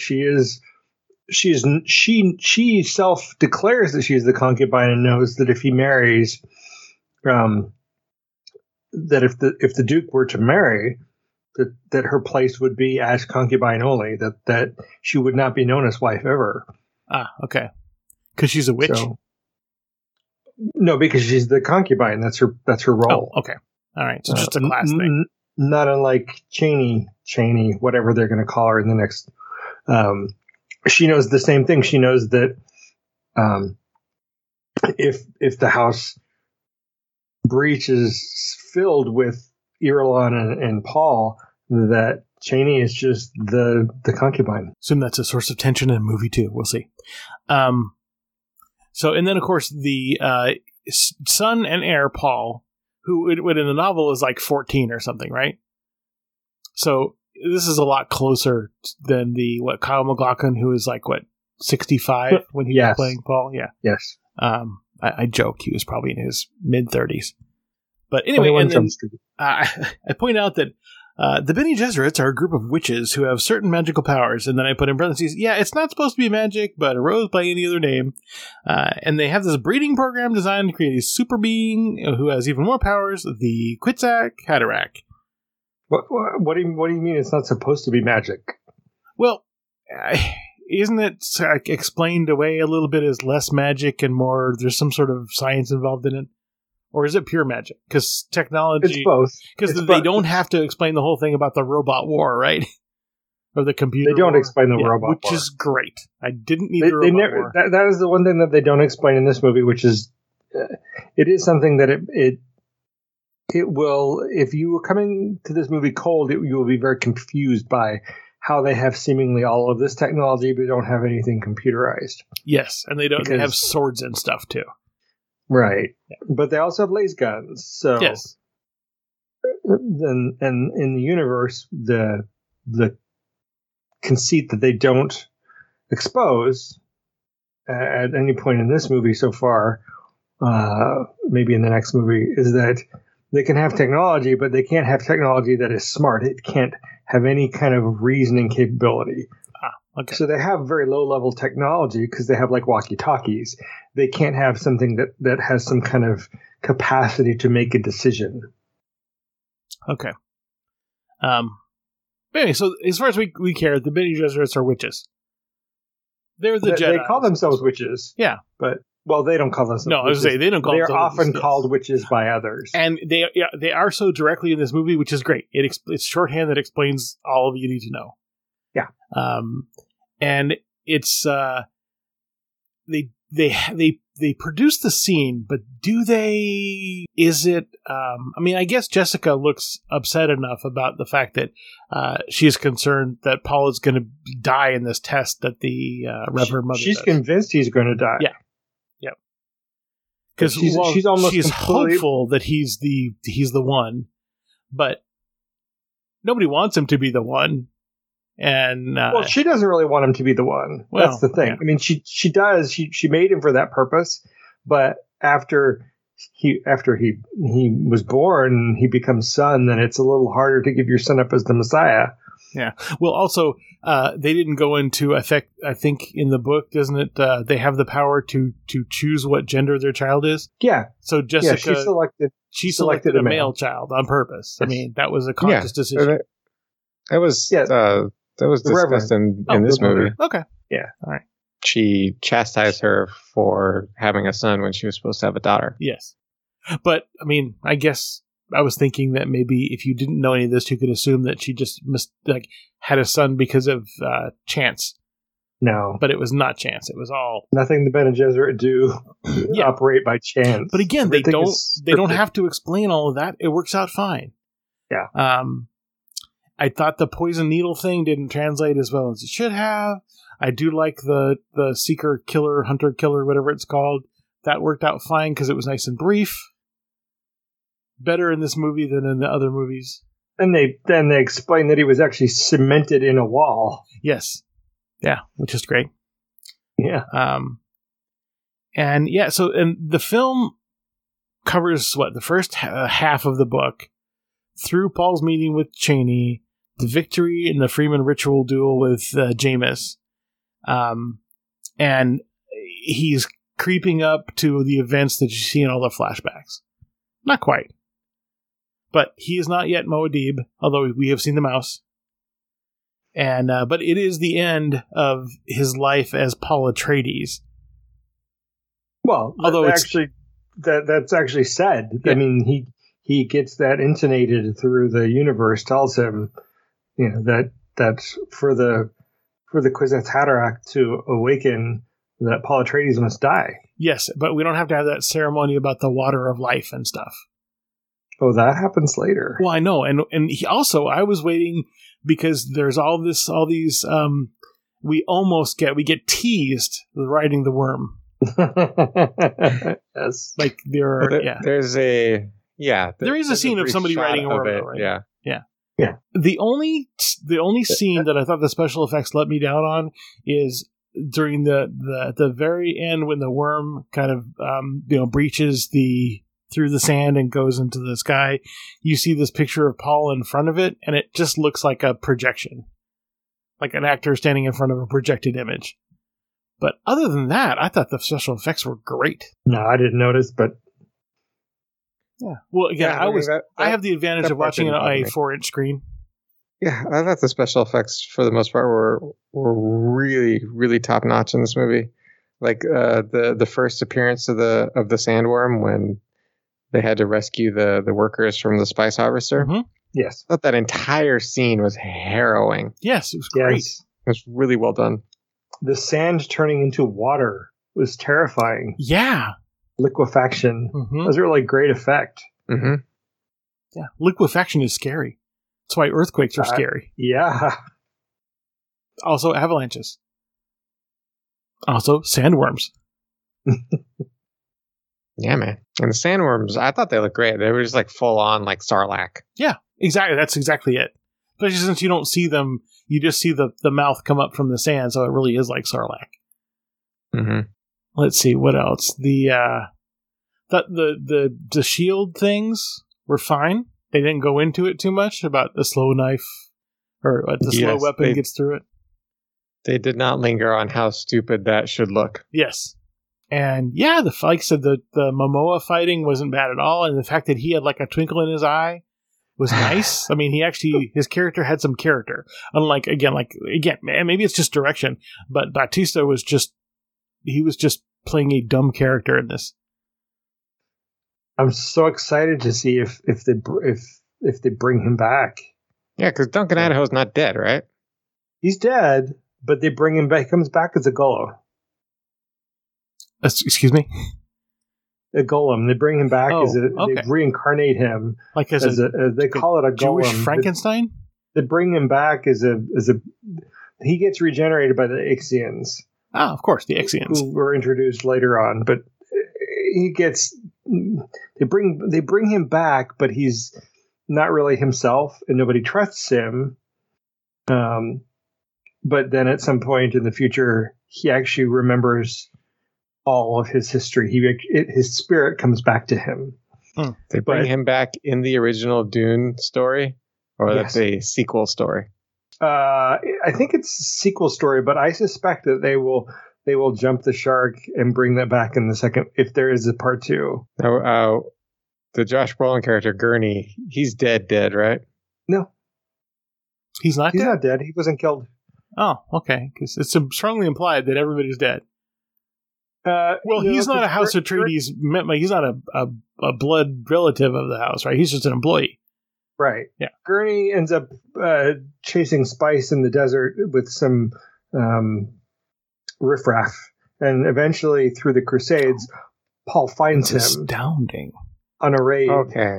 Speaker 3: she self declares that she is the concubine and knows that if he marries, that if the Duke were to marry, that her place would be as concubine only, that she would not be known as wife ever.
Speaker 2: Ah, okay. Because she's a witch?
Speaker 3: No, because she's the concubine. That's her role.
Speaker 2: Oh, okay. All right. So just a class thing.
Speaker 3: Not unlike Cheney, whatever they're going to call her in the next. She knows the same thing. She knows that if the house breach is filled with Irulan and Paul, that Cheney is just the concubine.
Speaker 2: Assume that's a source of tension in a movie too. We'll see. So, and then of course the son and heir Paul, who in the novel is like 14 or something, right? So this is a lot closer than Kyle MacLachlan, who is 65 when he was playing Paul. Yeah.
Speaker 3: Yes.
Speaker 2: I joke he was probably in his mid-30s. But anyway, and then, I point out that the Bene Gesserits are a group of witches who have certain magical powers, and then I put in parentheses, it's not supposed to be magic, but arose by any other name. And they have this breeding program designed to create a super being who has even more powers, the Kwisatz Haderach.
Speaker 3: What do you mean it's not supposed to be magic?
Speaker 2: Well, isn't it explained away a little bit as less magic and more, there's some sort of science involved in it? Or is it pure magic? Because technology...
Speaker 3: It's both.
Speaker 2: Because they don't have to explain the whole thing about the robot war, right? Or the computer
Speaker 3: They don't
Speaker 2: war.
Speaker 3: explain the robot war.
Speaker 2: Which is great. I didn't need the robot war.
Speaker 3: That is the one thing that they don't explain in this movie, which is... it is something that it will... If you were coming to this movie cold, you will be very confused by how they have seemingly all of this technology, but don't have anything computerized.
Speaker 2: Yes, and they have swords and stuff, too.
Speaker 3: Right, but they also have laser guns. So,
Speaker 2: yes.
Speaker 3: And in the universe, the conceit that they don't expose at any point in this movie so far maybe in the next movie, is that they can have technology, but they can't have technology that is smart. It can't have any kind of reasoning capability.
Speaker 2: Okay.
Speaker 3: So they have very low-level technology because they have like walkie-talkies. They can't have something that has some kind of capacity to make a decision.
Speaker 2: Okay. But anyway, so as far as we care, the Bene Gesserits are witches. They're the Jedi.
Speaker 3: They call themselves witches.
Speaker 2: Yeah.
Speaker 3: But, well, they don't call themselves
Speaker 2: No, I was
Speaker 3: witches.
Speaker 2: Say, they don't call
Speaker 3: They
Speaker 2: themselves
Speaker 3: are often
Speaker 2: witches,
Speaker 3: called witches by others.
Speaker 2: And they are so directly in this movie, which is great. It's shorthand that explains all of you need to know.
Speaker 3: Yeah.
Speaker 2: And it's they produce the scene, but do they? Is it? I mean, I guess Jessica looks upset enough about the fact that she's concerned that Paul is going to die in this test that the Reverend Mother.
Speaker 3: She's
Speaker 2: does.
Speaker 3: convinced he's going to die.
Speaker 2: Yeah. Yep. Because she's hopeful that he's the one, but nobody wants him to be the one. And
Speaker 3: well, she doesn't really want him to be the one.
Speaker 2: Well,
Speaker 3: that's the thing.
Speaker 2: Yeah.
Speaker 3: I mean, she does. She made him for that purpose, but after he was born, he becomes son. Then it's a little harder to give your son up as the Messiah.
Speaker 2: Yeah. Well, also, they didn't go into effect. I think in the book, doesn't it? They have the power to choose what gender their child is.
Speaker 3: Yeah.
Speaker 2: So Jessica,
Speaker 3: she selected
Speaker 2: a male child on purpose.
Speaker 3: Yes.
Speaker 2: I mean, that was a conscious decision.
Speaker 4: That was discussed in this movie.
Speaker 2: Okay.
Speaker 3: Yeah.
Speaker 2: All right.
Speaker 4: She chastised her for having a son when she was supposed to have a daughter.
Speaker 2: Yes. But, I mean, I guess I was thinking that maybe if you didn't know any of this, you could assume that she just had a son because of chance.
Speaker 3: No.
Speaker 2: But it was not chance. It was all...
Speaker 3: Nothing the Bene Gesserit do operate by chance.
Speaker 2: But again, they don't have to explain all of that. It works out fine.
Speaker 3: Yeah.
Speaker 2: I thought the poison needle thing didn't translate as well as it should have. I do like the seeker killer, hunter killer, whatever it's called. That worked out fine because it was nice and brief. Better in this movie than in the other movies.
Speaker 3: And they explained that he was actually cemented in a wall.
Speaker 2: Yes. Yeah, which is great.
Speaker 3: Yeah.
Speaker 2: And the film covers the first half of the book through Paul's meeting with Cheney, the victory in the Freeman ritual duel with Jameis, and he's creeping up to the events that you see in all the flashbacks. Not quite. But he is not yet Muad'Dib, although we have seen the mouse. And but it is the end of his life as Paul Atreides.
Speaker 3: Well, although that's actually said. Yeah. I mean, he gets that intonated through the universe, tells him, that for the Kwisatz Haderach to awaken, that Paul Atreides must die.
Speaker 2: Yes, but we don't have to have that ceremony about the water of life and stuff.
Speaker 3: Oh, that happens later.
Speaker 2: Well, I know, and he also, I was waiting because there's all these we get teased with riding the worm.
Speaker 3: Yes,
Speaker 2: like
Speaker 4: there's a
Speaker 2: there is a scene of somebody riding a worm, though, right?
Speaker 3: Yeah.
Speaker 2: The only scene that I thought the special effects let me down on is during the very end when the worm kind of breaches through the sand and goes into the sky. You see this picture of Paul in front of it, and it just looks like a projection, like an actor standing in front of a projected image. But other than that, I thought the special effects were great.
Speaker 3: No, I didn't notice, but
Speaker 2: yeah. Well, again, I have the advantage of watching it on a 4-inch screen.
Speaker 4: Yeah, I thought the special effects for the most part were really, really top notch in this movie. Like the first appearance of the sandworm when they had to rescue the workers from the spice harvester.
Speaker 2: Mm-hmm.
Speaker 3: Yes,
Speaker 4: I thought that entire scene was harrowing.
Speaker 2: Yes, it was great.
Speaker 3: Yes.
Speaker 4: It was really well done.
Speaker 3: The sand turning into water was terrifying.
Speaker 2: Yeah.
Speaker 3: Liquefaction.
Speaker 2: Mm-hmm.
Speaker 3: That was a really great effect.
Speaker 4: Mm-hmm.
Speaker 2: Yeah, liquefaction is scary. That's why earthquakes are scary.
Speaker 3: Yeah.
Speaker 2: Also avalanches. Also sandworms.
Speaker 4: Yeah, man. And the sandworms, I thought they looked great. They were just like full on like Sarlacc.
Speaker 2: Yeah, exactly. That's exactly it. Especially since you don't see them, you just see the mouth come up from the sand, so it really is like Sarlacc.
Speaker 4: Mm-hmm.
Speaker 2: Let's see, what else? thought the shield things were fine. They didn't go into it too much about the slow knife or the slow weapon gets through it.
Speaker 4: They did not linger on how stupid that should look.
Speaker 2: Yes. And yeah, like I said, the Momoa fighting wasn't bad at all. And the fact that he had like a twinkle in his eye was nice. I mean, his character had some character. Unlike, again, maybe it's just direction, but Bautista was just playing a dumb character in this.
Speaker 3: I'm so excited to see if they bring him back.
Speaker 4: Yeah, because Duncan Idaho's not dead, right?
Speaker 3: He's dead, but they bring him back. He comes back as a golem.
Speaker 2: Excuse me?
Speaker 3: A golem. They bring him back they reincarnate him
Speaker 2: like
Speaker 3: they call it a
Speaker 2: Jewish
Speaker 3: golem.
Speaker 2: Frankenstein.
Speaker 3: They bring him back as a he gets regenerated by the Ixians.
Speaker 2: Ah, of course, the Ixians
Speaker 3: who were introduced later on, but they bring him back, but he's not really himself, and nobody trusts him. But then at some point in the future, he actually remembers all of his history. His spirit comes back to him.
Speaker 4: They bring him back in the original Dune story, or that's a sequel story.
Speaker 3: I think it's a sequel story, but I suspect that they will jump the shark and bring that back in the second, if there is a part 2.
Speaker 4: Now, the Josh Brolin character Gurney, he's dead, right?
Speaker 3: No,
Speaker 2: he's not.
Speaker 3: He's not dead. He wasn't killed.
Speaker 2: Oh, okay. Because it's strongly implied that everybody's dead. He's not a House Atreides. He's not a blood relative of the house, right? He's just an employee.
Speaker 3: Right.
Speaker 2: Yeah.
Speaker 3: Gurney ends up chasing spice in the desert with some riffraff, and eventually through the Crusades, Paul finds him.
Speaker 2: Astounding.
Speaker 3: On a raid.
Speaker 4: Okay.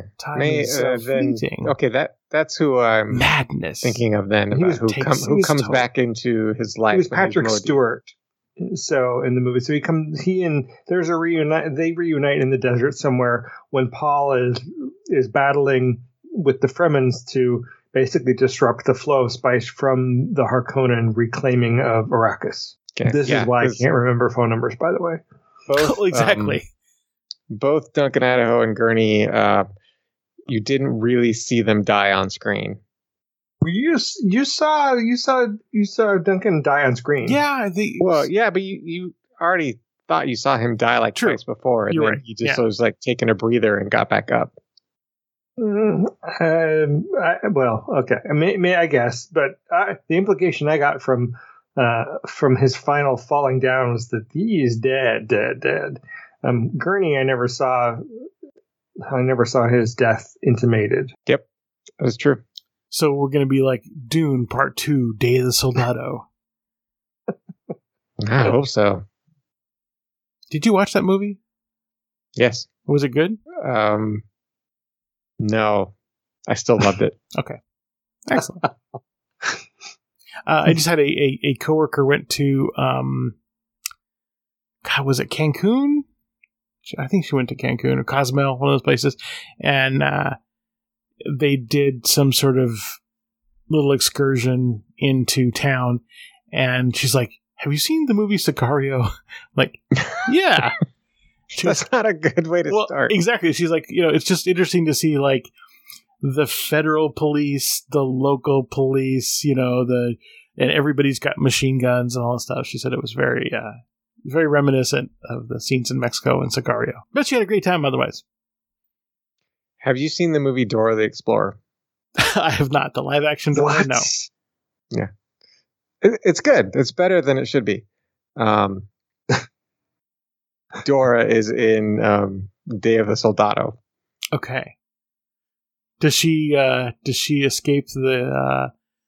Speaker 4: That's who I'm thinking of then. Who comes back into his life.
Speaker 3: He was Patrick Stewart. So in the movie, there's a reunite. They reunite in the desert somewhere when Paul is battling with the Fremens to basically disrupt the flow of spice from the Harkonnen reclaiming of Arrakis. Okay. This is why I can't remember phone numbers, by the way.
Speaker 2: Exactly.
Speaker 4: Both Duncan Idaho and Gurney, you didn't really see them die on screen.
Speaker 3: You saw Duncan die on screen.
Speaker 2: Yeah, I think.
Speaker 4: Well, yeah, but you already thought you saw him die like twice before, and then he just was like taking a breather and got back up.
Speaker 3: Okay, I guess, but the implication I got from his final falling down was that he is dead. Gurney, I never saw his death intimated.
Speaker 4: Yep, that's true.
Speaker 2: So we're going to be like Dune Part 2, Day of the Soldado.
Speaker 4: I hope so.
Speaker 2: Did you watch that movie?
Speaker 4: Yes.
Speaker 2: Was it good?
Speaker 4: No. I still loved it.
Speaker 2: Okay. Excellent. I just had a coworker went to, was it Cancun? I think she went to Cancun or Cozumel, one of those places. And they did some sort of little excursion into town, and she's like, "Have you seen the movie Sicario?" Like, yeah.
Speaker 4: That's not a good way to start.
Speaker 2: Exactly. She's like, it's just interesting to see like the federal police, the local police, and everybody's got machine guns and all that stuff. She said it was very, very reminiscent of the scenes in Mexico and Sicario. But she had a great time otherwise.
Speaker 4: Have you seen the movie Dora the Explorer?
Speaker 2: I have not. The live action Dora?
Speaker 3: What?
Speaker 2: No.
Speaker 4: Yeah. It's good. It's better than it should be. Dora is in Day of the Soldado.
Speaker 2: Okay. Does she escape the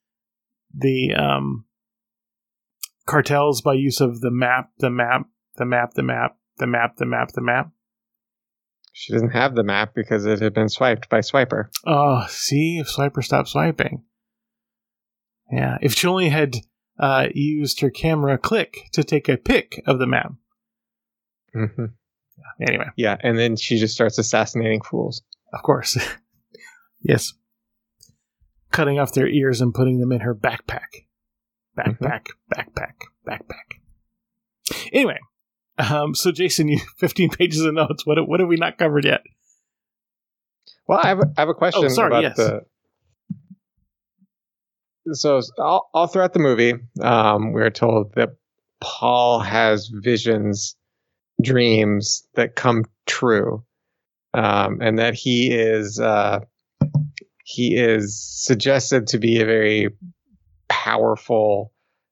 Speaker 2: cartels by use of the map?
Speaker 4: She doesn't have the map because it had been swiped by Swiper.
Speaker 2: Oh, see? If Swiper stopped swiping. Yeah. If she only had used her camera click to take a pic of the map.
Speaker 4: Mm-hmm.
Speaker 2: Yeah, anyway.
Speaker 4: Yeah, and then she just starts assassinating fools.
Speaker 2: Of course. Yes. Cutting off their ears and putting them in her backpack. Backpack. Anyway. So Jason, you 15 pages of notes. What have we not covered yet?
Speaker 4: Well, I have a question about So all throughout the movie, we're told that Paul has visions, dreams that come true, and that he is suggested to be a very powerful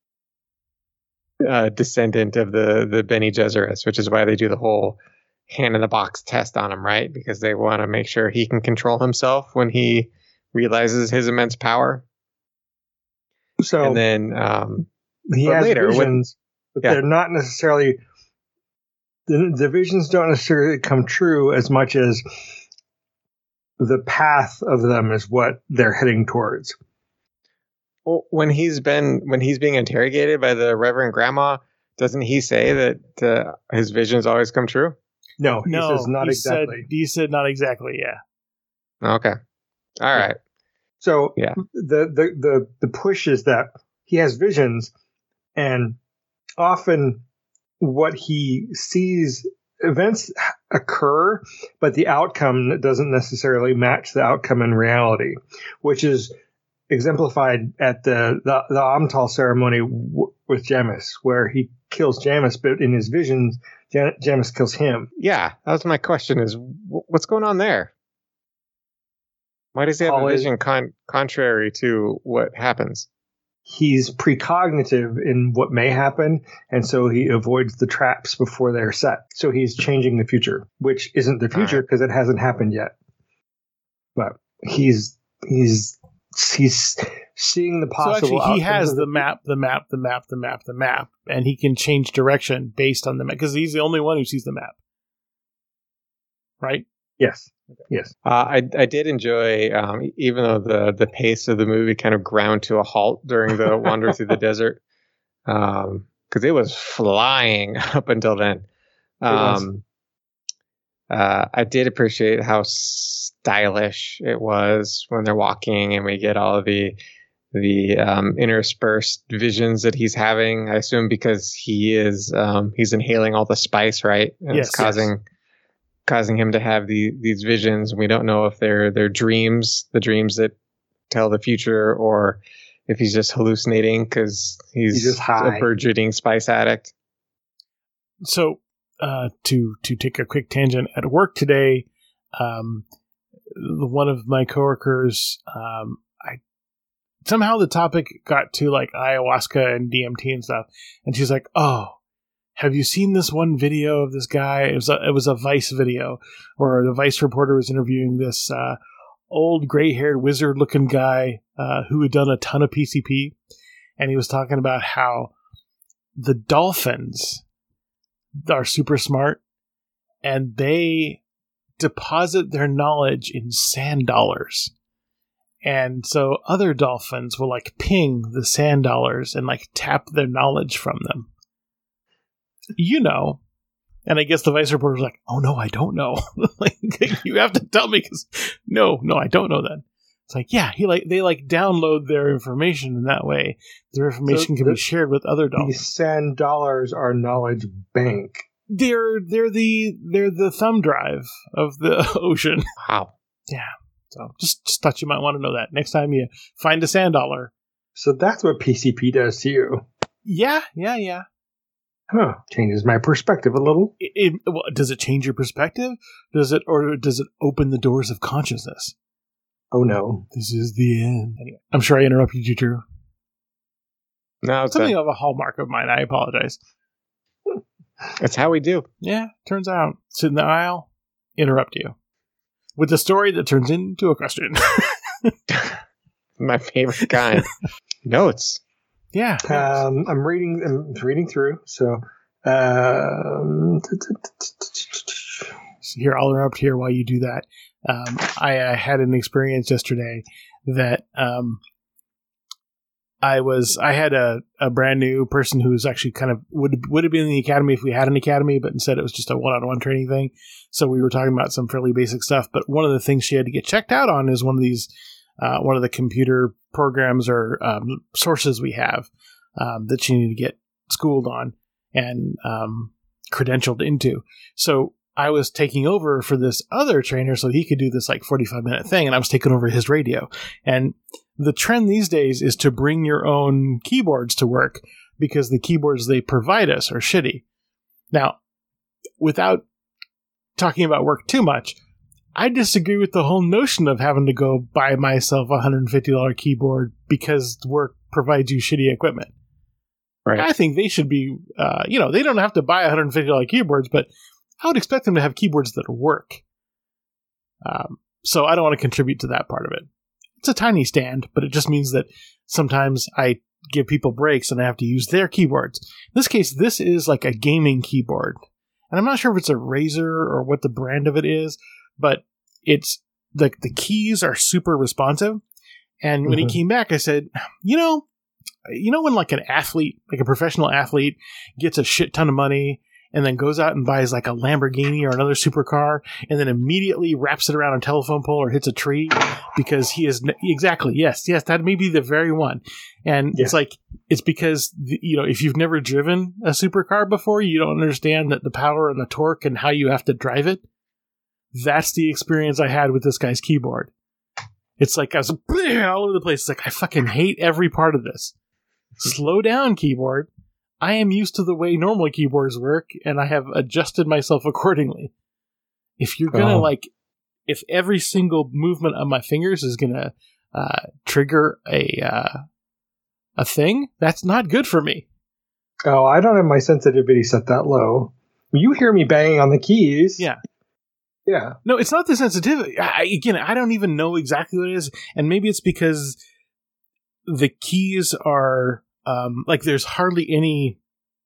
Speaker 4: descendant of the Bene Gesserit, which is why they do the whole hand in the box test on him, right? Because they want to make sure he can control himself when he realizes his immense power.
Speaker 3: So,
Speaker 4: and then
Speaker 3: he has visions, but they're not necessarily the visions don't necessarily come true as much as the path of them is what they're heading towards.
Speaker 4: Well, when he's being interrogated by the Reverend Grandma, doesn't he say that his visions always come true?
Speaker 3: No, he says not exactly.
Speaker 2: He said not exactly. Yeah.
Speaker 4: Okay. All right.
Speaker 3: So the push is that he has visions, and often what he sees, events occur, but the outcome doesn't necessarily match the outcome in reality, which is exemplified at the Amtal ceremony with Jamis, where he kills Jamis, but in his visions, Jamis kills him.
Speaker 4: Yeah, that was my question: is what's going on there? Why does he have a vision contrary to what happens?
Speaker 3: He's precognitive in what may happen, and so he avoids the traps before they're set. So he's changing the future, which isn't the future because it hasn't happened yet. But he's seeing the possible.
Speaker 2: So actually, he has the map, and he can change direction based on the map because he's the only one who sees the map, right?
Speaker 3: Yes. Yes.
Speaker 4: I did enjoy, even though the pace of the movie kind of ground to a halt during the wander through the desert, because it was flying up until then. I did appreciate how stylish it was when they're walking, and we get all of the interspersed visions that he's having. I assume because he's inhaling all the spice, right? And
Speaker 2: yes,
Speaker 4: it's causing him to have these visions. We don't know if they're dreams, the dreams that tell the future, or if he's just hallucinating because he's just a burgeoning spice addict.
Speaker 2: So, to take a quick tangent, at work today, one of my coworkers, somehow the topic got to like ayahuasca and DMT and stuff, and she's like, "Oh, have you seen this one video of this guy?" It was a Vice video where the Vice reporter was interviewing this old gray-haired wizard-looking guy who had done a ton of PCP, and he was talking about how the dolphins are super smart, and they deposit their knowledge in sand dollars. And so other dolphins will like ping the sand dollars and like tap their knowledge from them. And I guess the Vice reporter was like, "Oh no, I don't know." Like, you have to tell me because no, I don't know that. It's like, yeah, they download their information in that way. Their information can be shared with other dolphins.
Speaker 3: These sand dollars are knowledge bank.
Speaker 2: They're the thumb drive of the ocean.
Speaker 4: Wow.
Speaker 2: Yeah. So just thought you might want to know that next time you find a sand dollar.
Speaker 3: So that's what PCP does to you.
Speaker 2: Yeah.
Speaker 3: Huh. Changes my perspective a little.
Speaker 2: Does it change your perspective? Does it open the doors of consciousness?
Speaker 3: Oh no.
Speaker 2: This is the end. Anyway, I'm sure I interrupted you, Drew.
Speaker 4: No, it's
Speaker 2: something of a hallmark of mine. I apologize.
Speaker 4: That's how we do.
Speaker 2: Yeah, turns out. Sit in the aisle, interrupt you. With a story that turns into a question.
Speaker 4: My favorite kind. Notes.
Speaker 2: Yeah.
Speaker 3: I'm reading through. So,
Speaker 2: here, I'll interrupt here while you do that. I had an experience yesterday that I had a brand new person who was actually kind of would have been in the academy if we had an academy, but instead it was just a one-on-one training thing. So we were talking about some fairly basic stuff. But one of the things she had to get checked out on is one of these, one of the computer programs or sources we have that she needed to get schooled on. And credentialed into. So I was taking over for this other trainer so he could do this like 45-minute thing, and I was taking over his radio. And the trend these days is to bring your own keyboards to work because the keyboards they provide us are shitty. Now, without talking about work too much, I disagree with the whole notion of having to go buy myself a $150 keyboard because work provides you shitty equipment. Right. I think they should be, they don't have to buy $150 keyboards, but I would expect them to have keyboards that work. So I don't want to contribute to that part of it. It's a tiny stand, but it just means that sometimes I give people breaks and I have to use their keyboards. In this case, this is like a gaming keyboard. And I'm not sure if it's a Razer or what the brand of it is, but it's like the keys are super responsive. And when he came back, I said, when like an athlete, like a professional athlete gets a shit ton of money and then goes out and buys like a Lamborghini or another supercar and then immediately wraps it around a telephone pole or hits a tree because he is exactly. Yes, that may be the very one. And it's because, if you've never driven a supercar before, you don't understand that the power and the torque and how you have to drive it. That's the experience I had with this guy's keyboard. It's like I was all over the place. It's like, I fucking hate every part of this. Slow down, keyboard. I am used to the way normal keyboards work, and I have adjusted myself accordingly. If you're gonna if every single movement of my fingers is gonna trigger a thing, that's not good for me.
Speaker 3: Oh, I don't have my sensitivity set that low. You hear me banging on the keys.
Speaker 2: Yeah.
Speaker 3: Yeah.
Speaker 2: No, it's not the sensitivity. I don't even know exactly what it is, and maybe it's because the keys are there's hardly any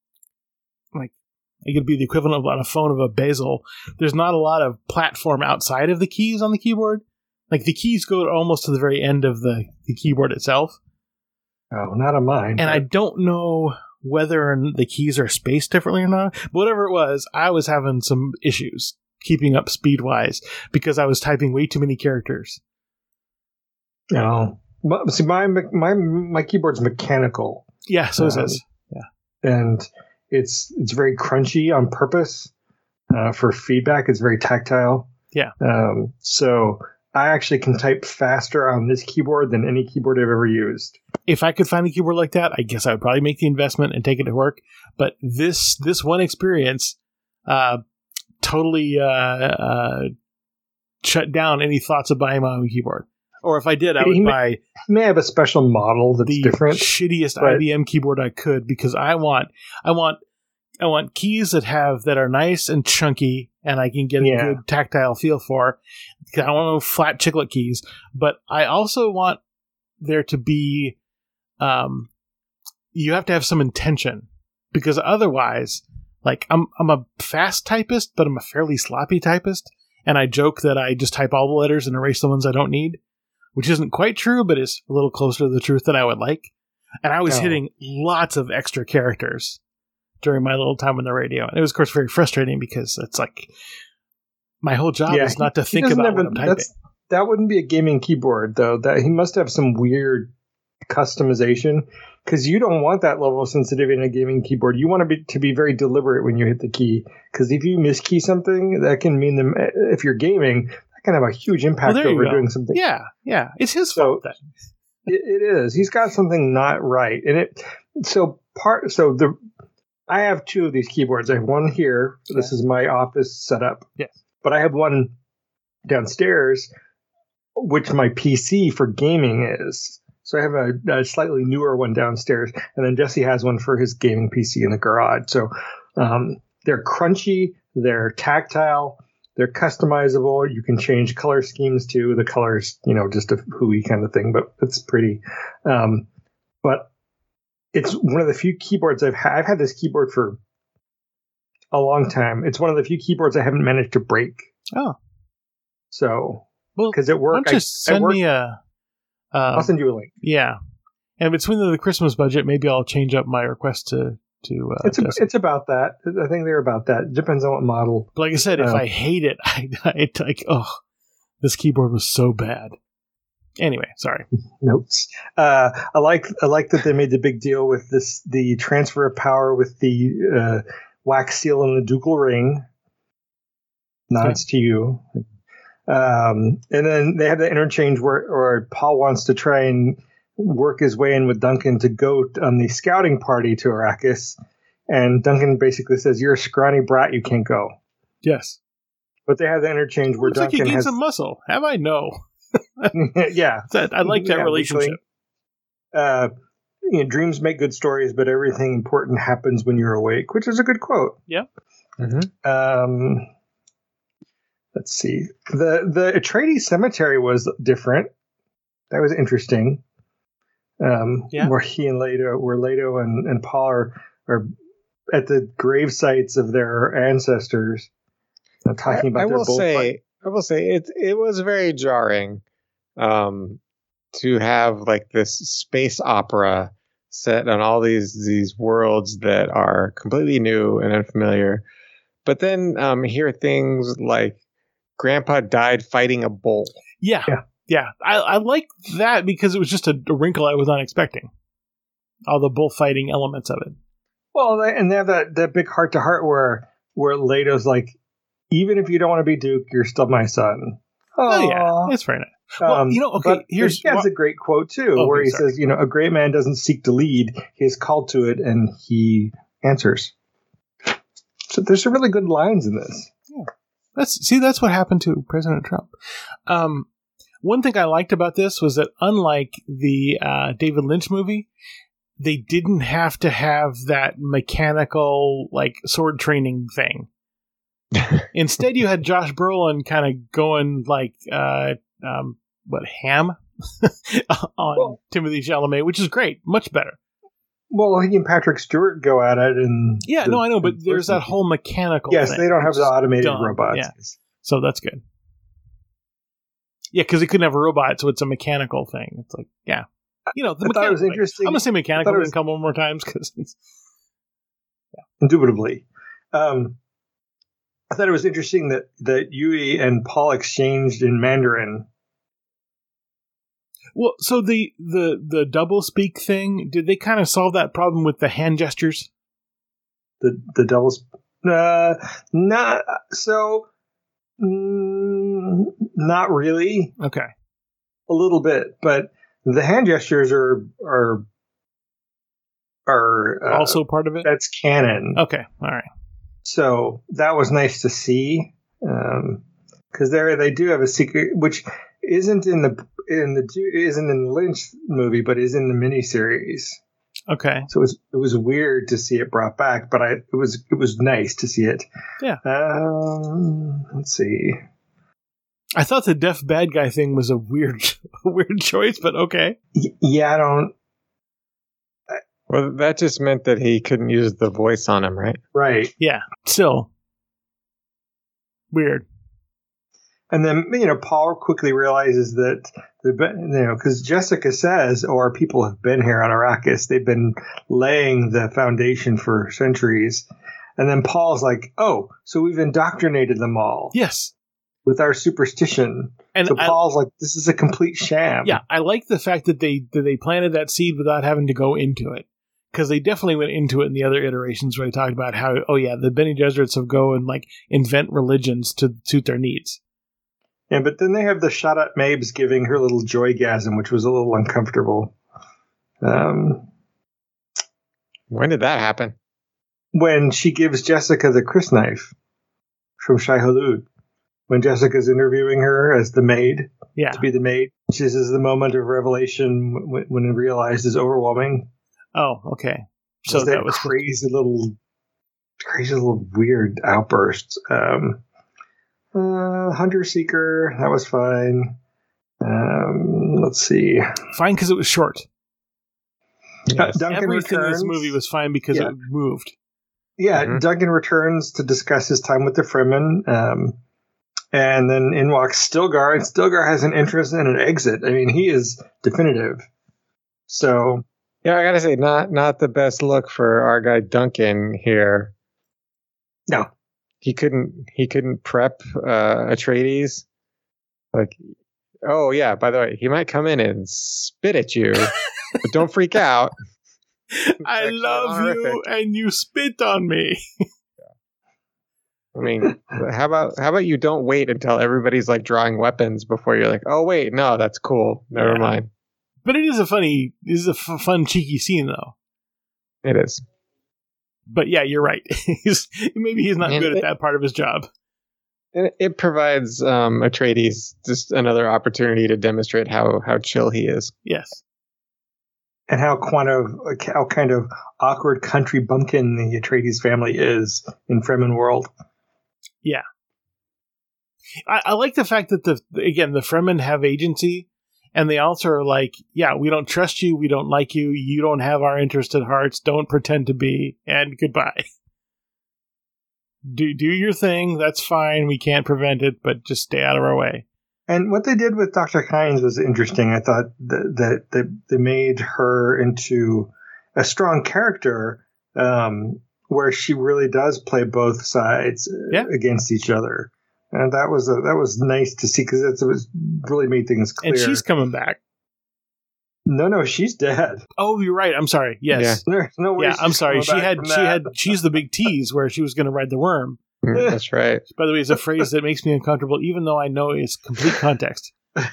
Speaker 2: it could be the equivalent of on a phone of a bezel. There's not a lot of platform outside of the keys on the keyboard. Like the keys go almost to the very end of the keyboard itself.
Speaker 3: Oh, not on mine.
Speaker 2: And I don't know whether the keys are spaced differently or not. But whatever it was, I was having some issues keeping up speed-wise because I was typing way too many characters.
Speaker 3: Oh. See, my keyboard's mechanical.
Speaker 2: Yeah, so is this. Yeah.
Speaker 3: And it's very crunchy on purpose for feedback. It's very tactile.
Speaker 2: Yeah.
Speaker 3: So I actually can type faster on this keyboard than any keyboard I've ever used.
Speaker 2: If I could find a keyboard like that, I guess I would probably make the investment and take it to work. But this one experience totally shut down any thoughts of buying my own keyboard. Or if I did, I would buy...
Speaker 3: He may have a special model that's different.
Speaker 2: The shittiest IBM keyboard I could, because I want keys that are nice and chunky, and I can get a good tactile feel for. I don't want no flat chiclet keys, but I also want there to be... you have to have some intention, because otherwise, I'm a fast typist, but I'm a fairly sloppy typist, and I joke that I just type all the letters and erase the ones I don't need, which isn't quite true, but is a little closer to the truth than I would like. And I was hitting lots of extra characters during my little time on the radio. And it was, of course, very frustrating because it's like my whole job is not to think about what I'm typing.
Speaker 3: That wouldn't be a gaming keyboard, though. That he must have some weird customization, because you don't want that level of sensitivity in a gaming keyboard. You want to be very deliberate when you hit the key, because if you miskey something, that can mean if you're gaming, that can have a huge impact over doing something.
Speaker 2: Yeah, it's his fault then.
Speaker 3: It is. He's got something not right, and I have two of these keyboards. I have one here. Okay. This is my office setup.
Speaker 2: Yes,
Speaker 3: but I have one downstairs, which my PC for gaming is. So I have a slightly newer one downstairs, and then Jesse has one for his gaming PC in the garage. So they're crunchy, they're tactile, they're customizable. You can change color schemes too. The colors, just a hooey kind of thing, but it's pretty. But it's one of the few keyboards I've had this keyboard for a long time. It's one of the few keyboards I haven't managed to break.
Speaker 2: Oh.
Speaker 3: So, because it worked.
Speaker 2: Send me a...
Speaker 3: I'll send you a link.
Speaker 2: Yeah, and between the Christmas budget, maybe I'll change up my request to.
Speaker 3: It's about that. I think they're about that. It depends on what model.
Speaker 2: But like I said, if I hate it, this keyboard was so bad. Anyway, sorry.
Speaker 3: Notes. I like that they made the big deal with the transfer of power with the wax seal and the ducal ring. Nods to you. And then they have the interchange where Paul wants to try and work his way in with Duncan to go on the scouting party to Arrakis. And Duncan basically says, "You're a scrawny brat, you can't go."
Speaker 2: Yes.
Speaker 3: But they have the interchange where
Speaker 2: Looks
Speaker 3: Duncan
Speaker 2: like he gained
Speaker 3: has
Speaker 2: some muscle. Have I? No.
Speaker 3: yeah.
Speaker 2: I like that relationship.
Speaker 3: Dreams make good stories, but everything important happens when you're awake, which is a good quote.
Speaker 2: Yeah.
Speaker 3: Mm-hmm. Let's see. The Atreides cemetery was different. That was interesting. Where he and Leto and Paul are at the grave sites of their ancestors, talking about their bullfight.
Speaker 4: I will say it was very jarring to have like this space opera set on all these worlds that are completely new and unfamiliar, but then hear things like Grandpa died fighting a bull.
Speaker 2: Yeah. I like that because it was just a wrinkle I was not expecting. All the bullfighting elements of it.
Speaker 3: Well, and they have that big heart to heart where Leto's like, even if you don't want to be Duke, you're still my son.
Speaker 2: Oh yeah, it's very nice. Well, okay. He
Speaker 3: has a great quote too, where he says, "A great man doesn't seek to lead; he is called to it, and he answers." So there's some really good lines in this.
Speaker 2: Yeah. That's what happened to President Trump. One thing I liked about this was that unlike the David Lynch movie, they didn't have to have that mechanical like sword training thing. Instead, you had Josh Brolin kind of going like ham on Timothée Chalamet, which is great, much better.
Speaker 3: Well, he and Patrick Stewart go at it, and
Speaker 2: I know, but there's that whole mechanical.
Speaker 3: Yes,
Speaker 2: thing,
Speaker 3: they don't have the automated robots.
Speaker 2: Yeah. So that's good. Yeah, because he couldn't have a robot, so it's a mechanical thing. It's like, the
Speaker 3: thought it was interesting.
Speaker 2: I'm gonna say mechanical and come one more times because
Speaker 3: indubitably. I thought it was interesting that Yui and Paul exchanged in Mandarin.
Speaker 2: Well, so the double speak thing, did they kind of solve that problem with the hand gestures?
Speaker 3: The double not so not really.
Speaker 2: Okay.
Speaker 3: A little bit, but the hand gestures are
Speaker 2: also part of it?
Speaker 3: That's canon.
Speaker 2: Okay. All right.
Speaker 3: So that was nice to see, because they do have a secret, which isn't in the Lynch movie, but is in the miniseries.
Speaker 2: Okay.
Speaker 3: So it was weird to see it brought back, but it was nice to see it.
Speaker 2: Yeah.
Speaker 3: Let's see.
Speaker 2: I thought the deaf bad guy thing was a weird choice, but okay.
Speaker 3: Yeah, I don't.
Speaker 4: Well, that just meant that he couldn't use the voice on him, right?
Speaker 3: Right.
Speaker 2: Yeah. Still. Weird.
Speaker 3: And then, Paul quickly realizes that, because Jessica says, our people have been here on Arrakis. They've been laying the foundation for centuries. And then Paul's like, oh, so we've indoctrinated them all.
Speaker 2: Yes.
Speaker 3: With our superstition. And so Paul's like, this is a complete sham.
Speaker 2: Yeah, I like the fact that they planted that seed without having to go into it. Because they definitely went into it in the other iterations where they talked about how, the Bene Gesserits have go and like invent religions to suit their needs.
Speaker 3: Yeah, but then they have the shot at Mabes giving her little joygasm, which was a little uncomfortable.
Speaker 4: When did that happen?
Speaker 3: When she gives Jessica the crysknife from Shai Hulud. When Jessica's interviewing her as the maid, to be the maid. This is the moment of revelation when it realized is overwhelming.
Speaker 2: Oh, okay. So that was
Speaker 3: crazy little weird outbursts. Hunter Seeker, that was fine. Let's see.
Speaker 2: Fine because it was short.
Speaker 3: Yes.
Speaker 2: Everything in this movie was fine because it moved.
Speaker 3: Yeah, mm-hmm. Duncan returns to discuss his time with the Fremen. And then in walks Stilgar, and Stilgar has an entrance and an exit. I mean, he is definitive. So,
Speaker 4: yeah, I gotta say, not the best look for our guy Duncan here.
Speaker 3: No,
Speaker 4: he couldn't prep Atreides. Like, oh yeah, by the way, he might come in and spit at you, but don't freak out.
Speaker 2: I love you, and you spit on me.
Speaker 4: I mean, how about you don't wait until everybody's like drawing weapons before you're like, oh wait, no, that's cool. Never mind.
Speaker 2: But it is a fun, cheeky scene though.
Speaker 4: It is.
Speaker 2: But yeah, you're right. Maybe he's not good at that part of his job.
Speaker 4: It provides Atreides just another opportunity to demonstrate how chill he is.
Speaker 2: Yes.
Speaker 3: And how kind of awkward country bumpkin the Atreides family is in Fremen world.
Speaker 2: Yeah. I like the fact that the Fremen have agency, and they also are like, yeah, we don't trust you, we don't like you, you don't have our interested hearts, don't pretend to be, and goodbye. Do your thing, that's fine, we can't prevent it, but just stay out of our way.
Speaker 3: And what they did with Dr. Kynes was interesting. I thought that they made her into a strong character where she really does play both sides against each other. And that was nice to see because it was really made things clear.
Speaker 2: And she's coming back.
Speaker 3: No, she's dead.
Speaker 2: Oh, you're right. I'm sorry. Yes.
Speaker 3: Yeah. There's no way.
Speaker 2: Yeah, I'm sorry. She's the big tease where she was going to ride the worm.
Speaker 4: That's right.
Speaker 2: By the way, it's a phrase that makes me uncomfortable, even though I know it's complete context.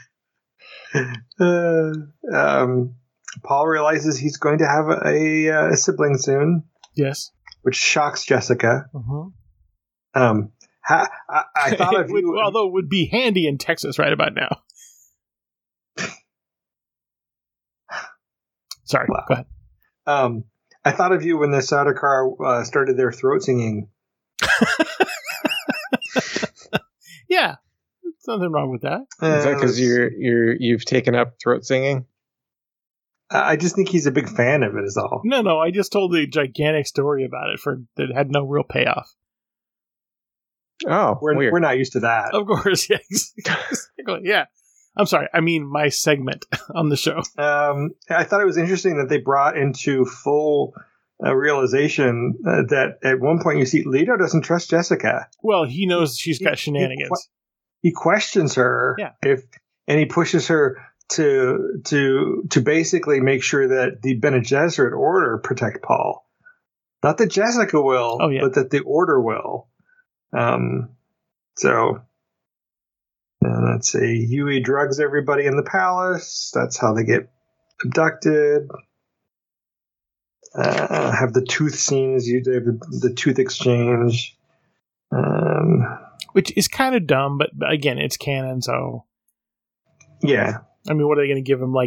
Speaker 3: Paul realizes he's going to have a sibling soon.
Speaker 2: Yes.
Speaker 3: Which shocks Jessica.
Speaker 2: Uh-huh.
Speaker 3: I thought of you.
Speaker 2: Although it would be handy in Texas right about now. Sorry, go ahead.
Speaker 3: I thought of you when the Sardaukar started their throat singing.
Speaker 2: Yeah, there's nothing wrong with that.
Speaker 4: Is that because you've taken up throat singing?
Speaker 3: I just think he's a big fan of it. Is all.
Speaker 2: No. I just told a gigantic story about it that had no real payoff.
Speaker 4: Oh,
Speaker 3: we're not used to that.
Speaker 2: Of course, yeah, exactly. Yeah. I'm sorry. I mean, my segment on the show.
Speaker 3: I thought it was interesting that they brought into full realization that at one point you see Leto doesn't trust Jessica.
Speaker 2: Well, he knows she's got shenanigans.
Speaker 3: He questions her.
Speaker 2: Yeah.
Speaker 3: And he pushes her to basically make sure that the Bene Gesserit order protect Paul. Not that Jessica will, but that the order will. Let's see. Huey drugs everybody in the palace. That's how they get abducted. Have the tooth scenes. They have the tooth exchange.
Speaker 2: Which is kind of dumb, but again, it's canon, so.
Speaker 3: Yeah.
Speaker 2: I mean, what are they going to give him?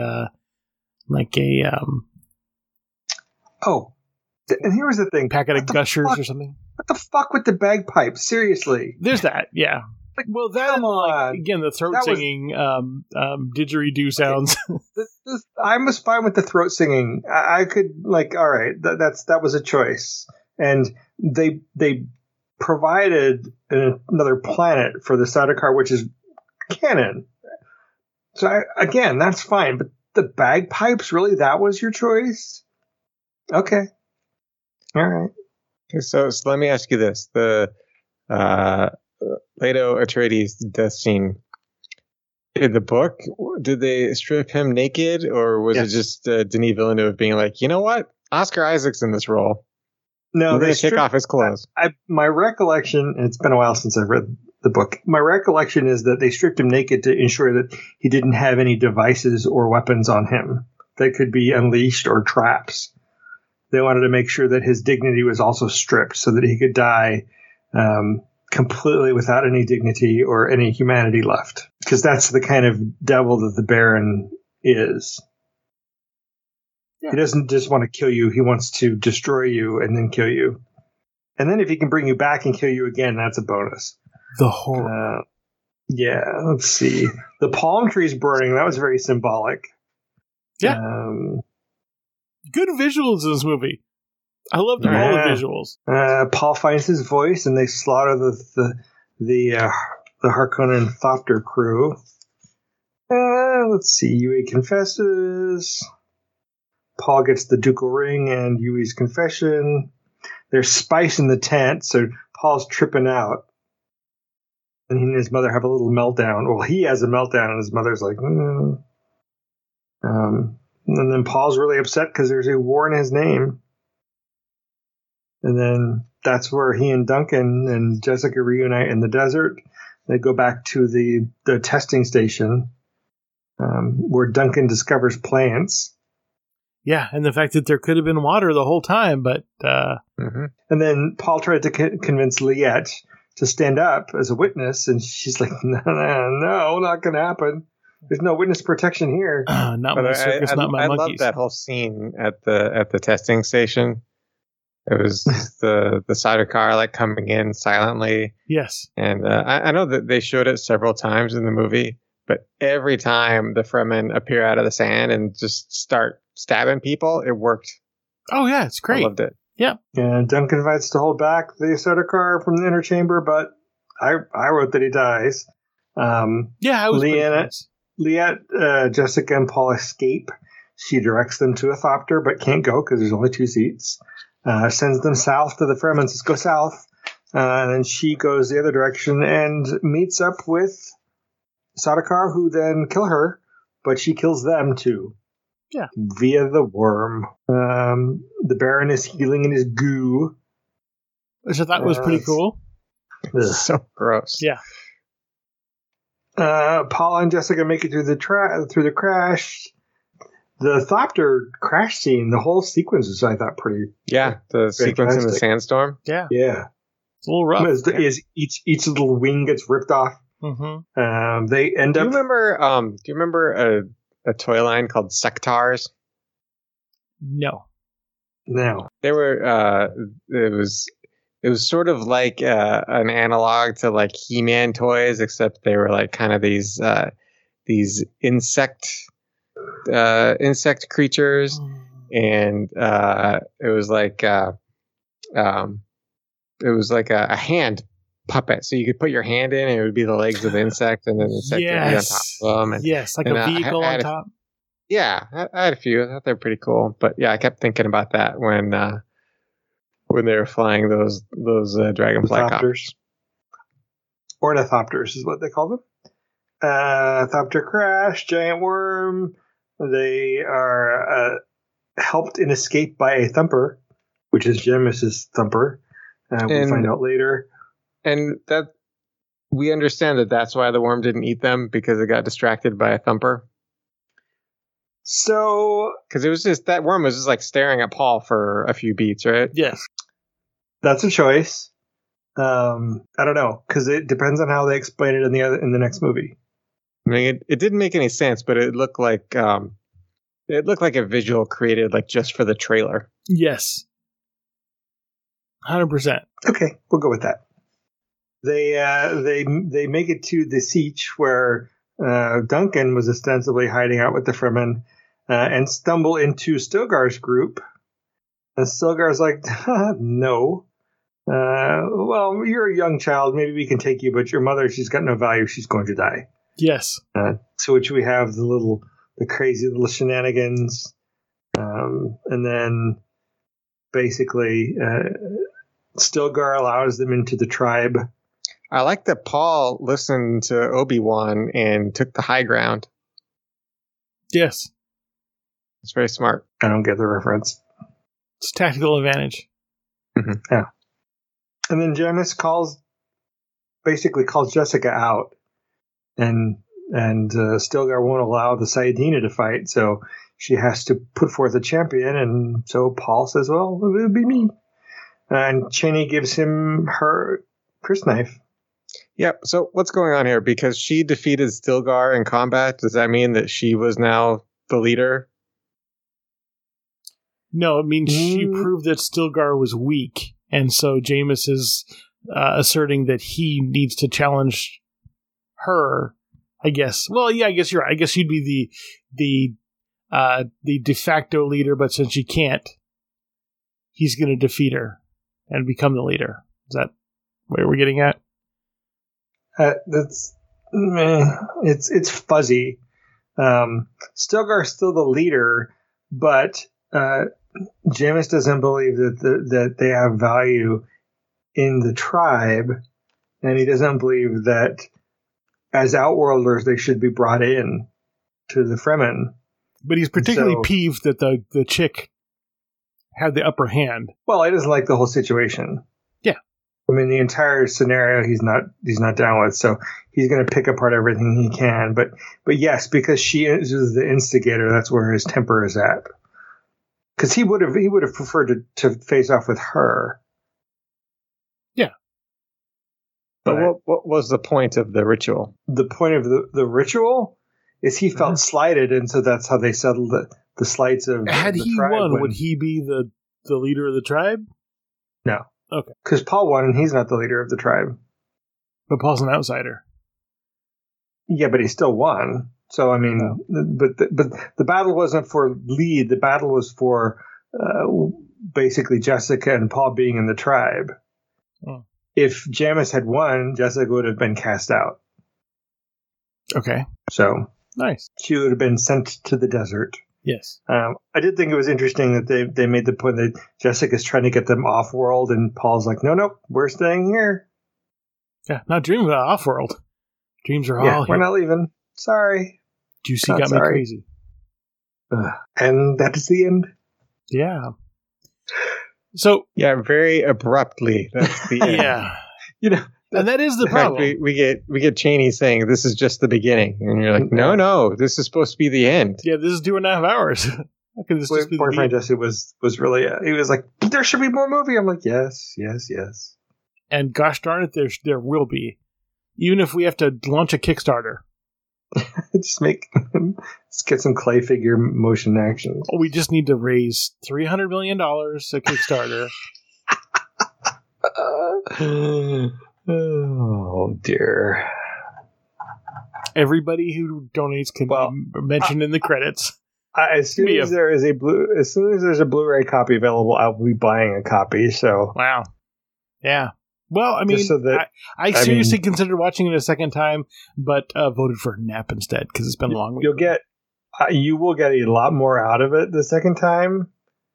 Speaker 3: Oh. And here was the thing.
Speaker 2: Packet of Gushers or something?
Speaker 3: What the fuck with the bagpipes? Seriously.
Speaker 2: There's that, yeah. Well, that again, the throat singing didgeridoo sounds.
Speaker 3: I was fine with the throat singing. I could all right, that was a choice, and they provided another planet for the Sardaukar, which is canon. So again, that's fine. But the bagpipes, really, that was your choice? Okay, all right.
Speaker 4: Okay, so let me ask you this: the Leto Atreides death scene in the book, did they strip him naked, or was it just Denis Villeneuve being like, you know what, Oscar Isaac's in this role?
Speaker 3: No,
Speaker 4: they take off his clothes.
Speaker 3: My recollection, and it's been a while since I've read the book, my recollection is that they stripped him naked to ensure that he didn't have any devices or weapons on him that could be unleashed or traps. They wanted to make sure that his dignity was also stripped so that he could die completely without any dignity or any humanity left. Because that's the kind of devil that the Baron is. Yeah. He doesn't just want to kill you. He wants to destroy you and then kill you. And then if he can bring you back and kill you again, that's a bonus.
Speaker 2: The horror.
Speaker 3: Yeah, let's see. The palm trees burning, that was very symbolic.
Speaker 2: Yeah. Good visuals in this movie. I loved all the visuals.
Speaker 3: Paul finds his voice, and they slaughter the Harkonnen Thopter crew. Let's see. Yui confesses. Paul gets the ducal ring and Yui's confession. There's spice in the tent, so Paul's tripping out. And he and his mother have a little meltdown. Well, he has a meltdown, and his mother's like, And then Paul's really upset because there's a war in his name. And then that's where he and Duncan and Jessica reunite in the desert. They go back to the testing station where Duncan discovers plants.
Speaker 2: Yeah, and the fact that there could have been water the whole time, but...
Speaker 3: And then Paul tried to convince Liette to stand up as a witness, and she's like, no, not going to happen. There's no witness protection here.
Speaker 2: Not my circus, not my monkeys.
Speaker 4: I love that whole scene at the testing station. It was the cider car like coming in silently.
Speaker 2: Yes.
Speaker 4: And I know that they showed it several times in the movie, but every time the Fremen appear out of the sand and just start stabbing people, it worked.
Speaker 2: Oh, yeah, it's great.
Speaker 4: I loved it.
Speaker 2: Yeah.
Speaker 3: And Duncan fights to hold back the cider car from the inner chamber, but I wrote that he dies.
Speaker 2: I was
Speaker 3: Liette, Jessica, and Paul escape. She directs them to a thopter, but can't go because there's only 2 seats. Sends them south to the Fremen, says go south. And then she goes the other direction and meets up with Sardaukar, who then kill her, but she kills them too.
Speaker 2: Yeah.
Speaker 3: Via the worm. The Baron is healing in his goo.
Speaker 2: Which I thought was pretty cool.
Speaker 4: So gross.
Speaker 2: Yeah.
Speaker 3: Paul and Jessica make it through the crash. The Thopter crash scene, the whole sequence is, I thought, pretty.
Speaker 4: Yeah, the sequence in the sandstorm.
Speaker 2: Yeah,
Speaker 3: it's
Speaker 2: a little rough.
Speaker 3: Is each little wing gets ripped off.
Speaker 2: Mm-hmm.
Speaker 3: They end up.
Speaker 4: Do you remember a toy line called Sectars?
Speaker 2: No.
Speaker 3: They
Speaker 4: were. It was sort of like an analog to like He-Man toys, except they were like kind of these insect creatures, and it was like a hand puppet, so you could put your hand in and it would be the legs of the insect, and then the insect would be on top of them,
Speaker 2: like a vehicle on top.
Speaker 4: I had a few. I thought they were pretty cool, but yeah, I kept thinking about that when they were flying those dragonfly copters.
Speaker 3: Ornithopters is what they call them. Thopter crash, giant worm. They are helped in escape by a thumper, which is Jameis's thumper. We'll find out later.
Speaker 4: And that we understand that's why the worm didn't eat them, because it got distracted by a thumper.
Speaker 3: So,
Speaker 4: because it was just that worm was just like staring at Paul for a few beats, right?
Speaker 2: Yes,
Speaker 3: that's a choice. I don't know, because it depends on how they explain it in the next movie.
Speaker 4: I mean, it didn't make any sense, but it looked like a visual created like just for the trailer.
Speaker 2: Yes, 100%.
Speaker 3: Okay, we'll go with that. They make it to the siege where Duncan was ostensibly hiding out with the Fremen, and stumble into Stilgar's group. And Stilgar's like, no. Well, you're a young child. Maybe we can take you, but your mother, she's got no value. She's going to die.
Speaker 2: Yes.
Speaker 3: To which we have the crazy little shenanigans. And then basically Stilgar allows them into the tribe.
Speaker 4: I like that Paul listened to Obi-Wan and took the high ground.
Speaker 2: Yes.
Speaker 4: It's very smart.
Speaker 3: I don't get the reference.
Speaker 2: It's tactical advantage.
Speaker 3: Mm-hmm. Yeah. And then Jamis calls Jessica out. And Stilgar won't allow the Sayadina to fight, so she has to put forth a champion, and so Paul says, well, it'll be me. And Cheney gives him her crysknife.
Speaker 4: Yep, so what's going on here? Because she defeated Stilgar in combat, does that mean that she was now the leader?
Speaker 2: No, it means she proved that Stilgar was weak, and so Jamis is asserting that he needs to challenge her, I guess. Well, yeah, I guess you're right. I guess she'd be the de facto leader, but since she can't, he's going to defeat her and become the leader. Is that where we're getting at?
Speaker 3: It's fuzzy. Stilgar's still the leader, but Jamis doesn't believe that they have value in the tribe, and he doesn't believe that as Outworlders they should be brought in to the Fremen.
Speaker 2: But he's particularly peeved that the chick have the upper hand.
Speaker 3: Well, I just like the whole situation.
Speaker 2: Yeah.
Speaker 3: I mean, the entire scenario he's not down with, so he's going to pick apart everything he can. But yes, because she is the instigator, that's where his temper is at. Because he would have preferred to face off with her.
Speaker 2: Yeah.
Speaker 4: But what was the point of the ritual?
Speaker 3: The point of the ritual is he felt slighted, and so that's how they settled the slights of
Speaker 2: Had
Speaker 3: the
Speaker 2: he
Speaker 3: tribe.
Speaker 2: won, would he be the leader of the tribe?
Speaker 3: No.
Speaker 2: Okay.
Speaker 3: Because Paul won, and he's not the leader of the tribe.
Speaker 2: But Paul's an outsider.
Speaker 3: Yeah, but he still won. So, I mean, but the battle wasn't for lead. The battle was for basically Jessica and Paul being in the tribe.
Speaker 2: Oh.
Speaker 3: If Jamis had won, Jessica would have been cast out.
Speaker 2: Okay.
Speaker 3: So
Speaker 2: nice.
Speaker 3: She would have been sent to the desert.
Speaker 2: Yes.
Speaker 3: I did think it was interesting that they made the point that Jessica's trying to get them off world, and Paul's like, no, we're staying here.
Speaker 2: Yeah, not dreaming about off world. Dreams are all here.
Speaker 3: We're not leaving. Sorry.
Speaker 2: Juicy got me crazy.
Speaker 3: And that is the end.
Speaker 2: Yeah. So
Speaker 4: yeah, very abruptly. That's the end.
Speaker 2: Yeah.
Speaker 3: And
Speaker 2: that is the problem.
Speaker 4: We get Cheney saying this is just the beginning, and you're like, no, this is supposed to be the end.
Speaker 2: Yeah, this is 2.5 hours. How could this just be
Speaker 3: boyfriend Jesse was really he was like, there should be more movie. I'm like, yes.
Speaker 2: And gosh darn it, there will be, even if we have to launch a Kickstarter.
Speaker 3: Just get some clay figure motion action.
Speaker 2: Oh, we just need to raise $300 million to Kickstarter.
Speaker 3: Oh dear!
Speaker 2: Everybody who donates can be mentioned in the credits.
Speaker 3: As soon as there's a Blu-ray copy available, I'll be buying a copy. So
Speaker 2: wow, yeah. Well, I mean, I seriously considered watching it a second time, but voted for nap instead because it's been a long week.
Speaker 3: You will get a lot more out of it the second time.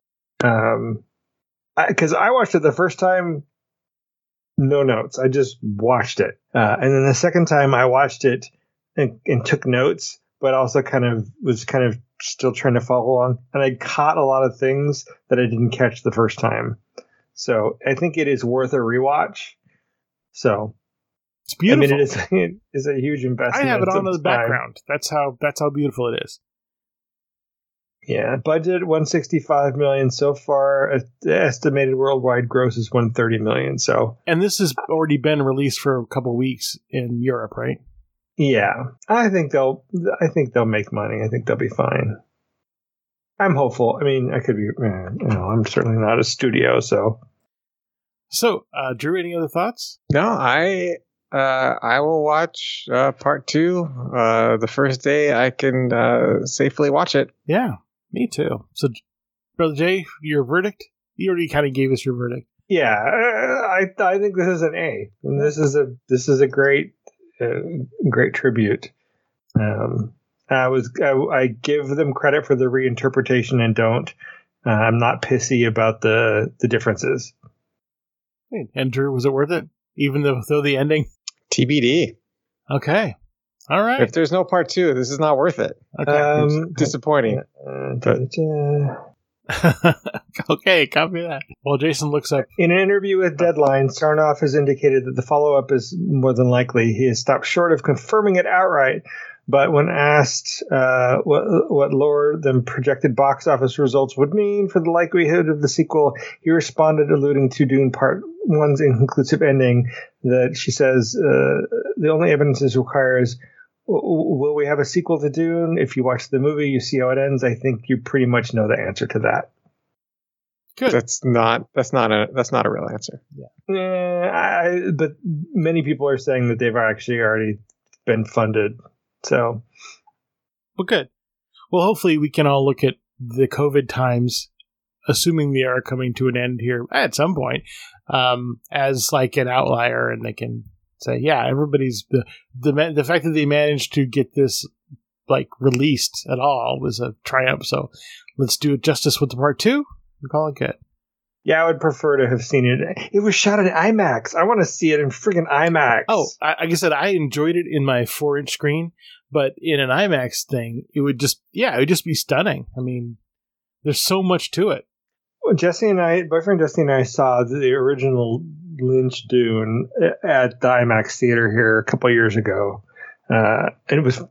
Speaker 3: Because I watched it the first time, no notes. I just watched it, and then the second time I watched it and took notes, but also was still trying to follow along, and I caught a lot of things that I didn't catch the first time. So I think it is worth a rewatch. So
Speaker 2: it's beautiful.
Speaker 3: I mean, it is a huge investment.
Speaker 2: I have it on in the background. That's how beautiful it is.
Speaker 3: Yeah, budget $165 million so far. The estimated worldwide gross is $130 million. So,
Speaker 2: and this has already been released for a couple weeks in Europe, right?
Speaker 3: Yeah, I think they'll make money. I think they'll be fine. I'm hopeful. I mean, I could be. I'm certainly not a studio, so.
Speaker 2: So, Drew, any other thoughts?
Speaker 4: No, I will watch part 2 the first day I can safely watch it.
Speaker 2: Yeah, me too. So, Brother Jay, your verdict? You already kind of gave us your verdict.
Speaker 3: Yeah, I think this is an A, and this is a great tribute. I give them credit for the reinterpretation and don't. I'm not pissy about the differences.
Speaker 2: And Drew, was it worth it? Even though the ending?
Speaker 4: TBD.
Speaker 2: Okay. All right.
Speaker 4: If there's no part 2, this is not worth it. Okay. It's disappointing.
Speaker 2: Okay, copy that. Well, Jason looks up.
Speaker 3: In an interview with Deadline, Sarnoff has indicated that the follow-up is more than likely. He has stopped short of confirming it outright, but when asked what lower than projected box office results would mean for the likelihood of the sequel, he responded, alluding to Dune Part 1's inconclusive ending, that she says, the only evidence is requires, will we have a sequel to Dune? If you watch the movie, you see how it ends. I think you pretty much know the answer to that.
Speaker 2: Good.
Speaker 4: That's not a real answer.
Speaker 3: Yeah. But many people are saying that they've actually already been funded. So,
Speaker 2: well, good. Well, hopefully we can all look at the COVID times, assuming they are coming to an end here at some point, as like an outlier, and they can say, yeah, everybody's the fact that they managed to get this like released at all was a triumph. So let's do it justice with the part 2 and call it good.
Speaker 3: Yeah, I would prefer to have seen it. It was shot in IMAX. I want to see it in friggin' IMAX.
Speaker 2: Oh, like I said, I enjoyed it in my 4-inch screen, but in an IMAX thing, it would just be stunning. I mean, there's so much to it.
Speaker 3: boyfriend Jesse and I saw the original Lynch Dune at the IMAX theater here a couple years ago. And it was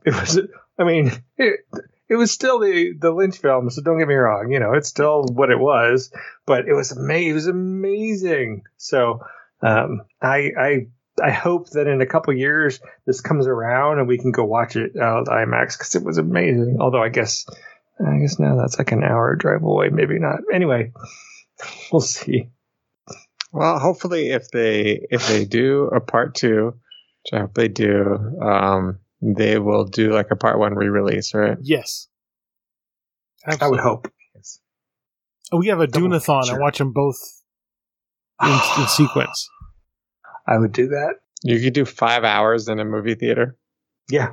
Speaker 3: still the Lynch film, so don't get me wrong, it's still what it was, but it was amazing. So I hope that in a couple years this comes around and we can go watch it at IMAX, because it was amazing. Although I guess now that's like an hour drive away, maybe not. Anyway, we'll see.
Speaker 4: Well, hopefully if they do a part 2, which I hope they do, they will do like a part 1 re-release, right?
Speaker 2: Yes.
Speaker 3: Absolutely. I would hope. Yes.
Speaker 2: We have a Dune-a-thon. Sure. I watch them both in sequence.
Speaker 3: I would do that.
Speaker 4: You could do 5 hours in a movie theater.
Speaker 3: Yeah.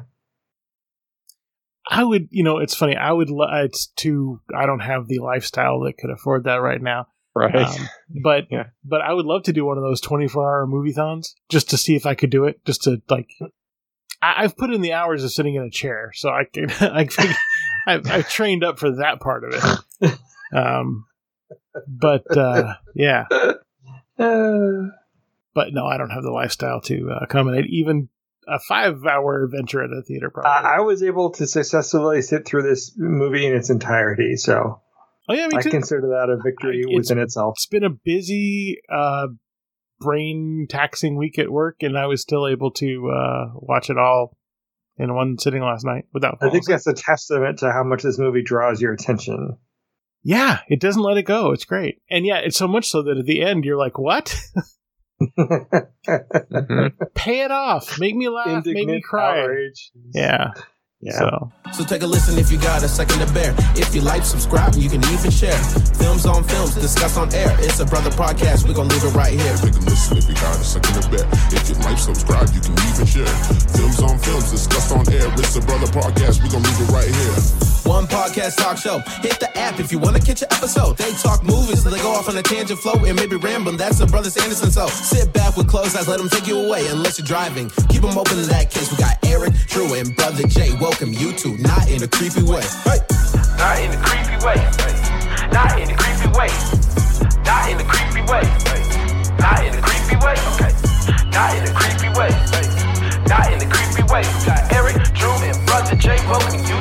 Speaker 2: I would, it's funny. I don't have the lifestyle that could afford that right now.
Speaker 4: Right.
Speaker 2: But I would love to do one of those 24-hour movie-thons just to see if I could do it. Just to I've put in the hours of sitting in a chair, so I've trained up for that part of it. Yeah. But no, I don't have the lifestyle to accommodate even a 5-hour adventure at a theater. Probably.
Speaker 3: I was able to successfully sit through this movie in its entirety, so
Speaker 2: me too.
Speaker 3: I consider that a victory within itself.
Speaker 2: It's been a busy, brain-taxing week at work, and I was still able to watch it all in one sitting last night without falling.
Speaker 3: I think that's a testament to how much this movie draws your attention.
Speaker 2: Yeah, it doesn't let it go. It's great. And yeah, it's so much so that at the end, you're like, what? Pay it off. Make me laugh. Make me cry.
Speaker 3: Outrage.
Speaker 2: Yeah.
Speaker 1: So take a listen if you got a second to bear. If you like, subscribe, you can even share. Films on films, discuss on air. It's a brother podcast. We're gonna leave it right here.
Speaker 5: Take a listen if you got a second to bear. If you like, subscribe, you can even share. Films on films, discuss on air. It's a brother podcast. We're gonna leave it right here.
Speaker 1: One podcast talk show. Hit the app if you want to catch an episode. They talk movies, so they go off on a tangent flow and maybe rambling. That's the Brothers Anderson. So sit back with closed eyes, let them take you away. Unless you're driving, keep them open in that case. We got Eric, Drew, and Brother Jay. Welcome you to Not in a Creepy Way. Hey.
Speaker 6: Not in a creepy way. Not in a creepy way. Not in a creepy way. Not in a creepy way. Okay. Not in a creepy way. Not in a creepy way. We got Eric, Drew, and Brother Jay. Welcome you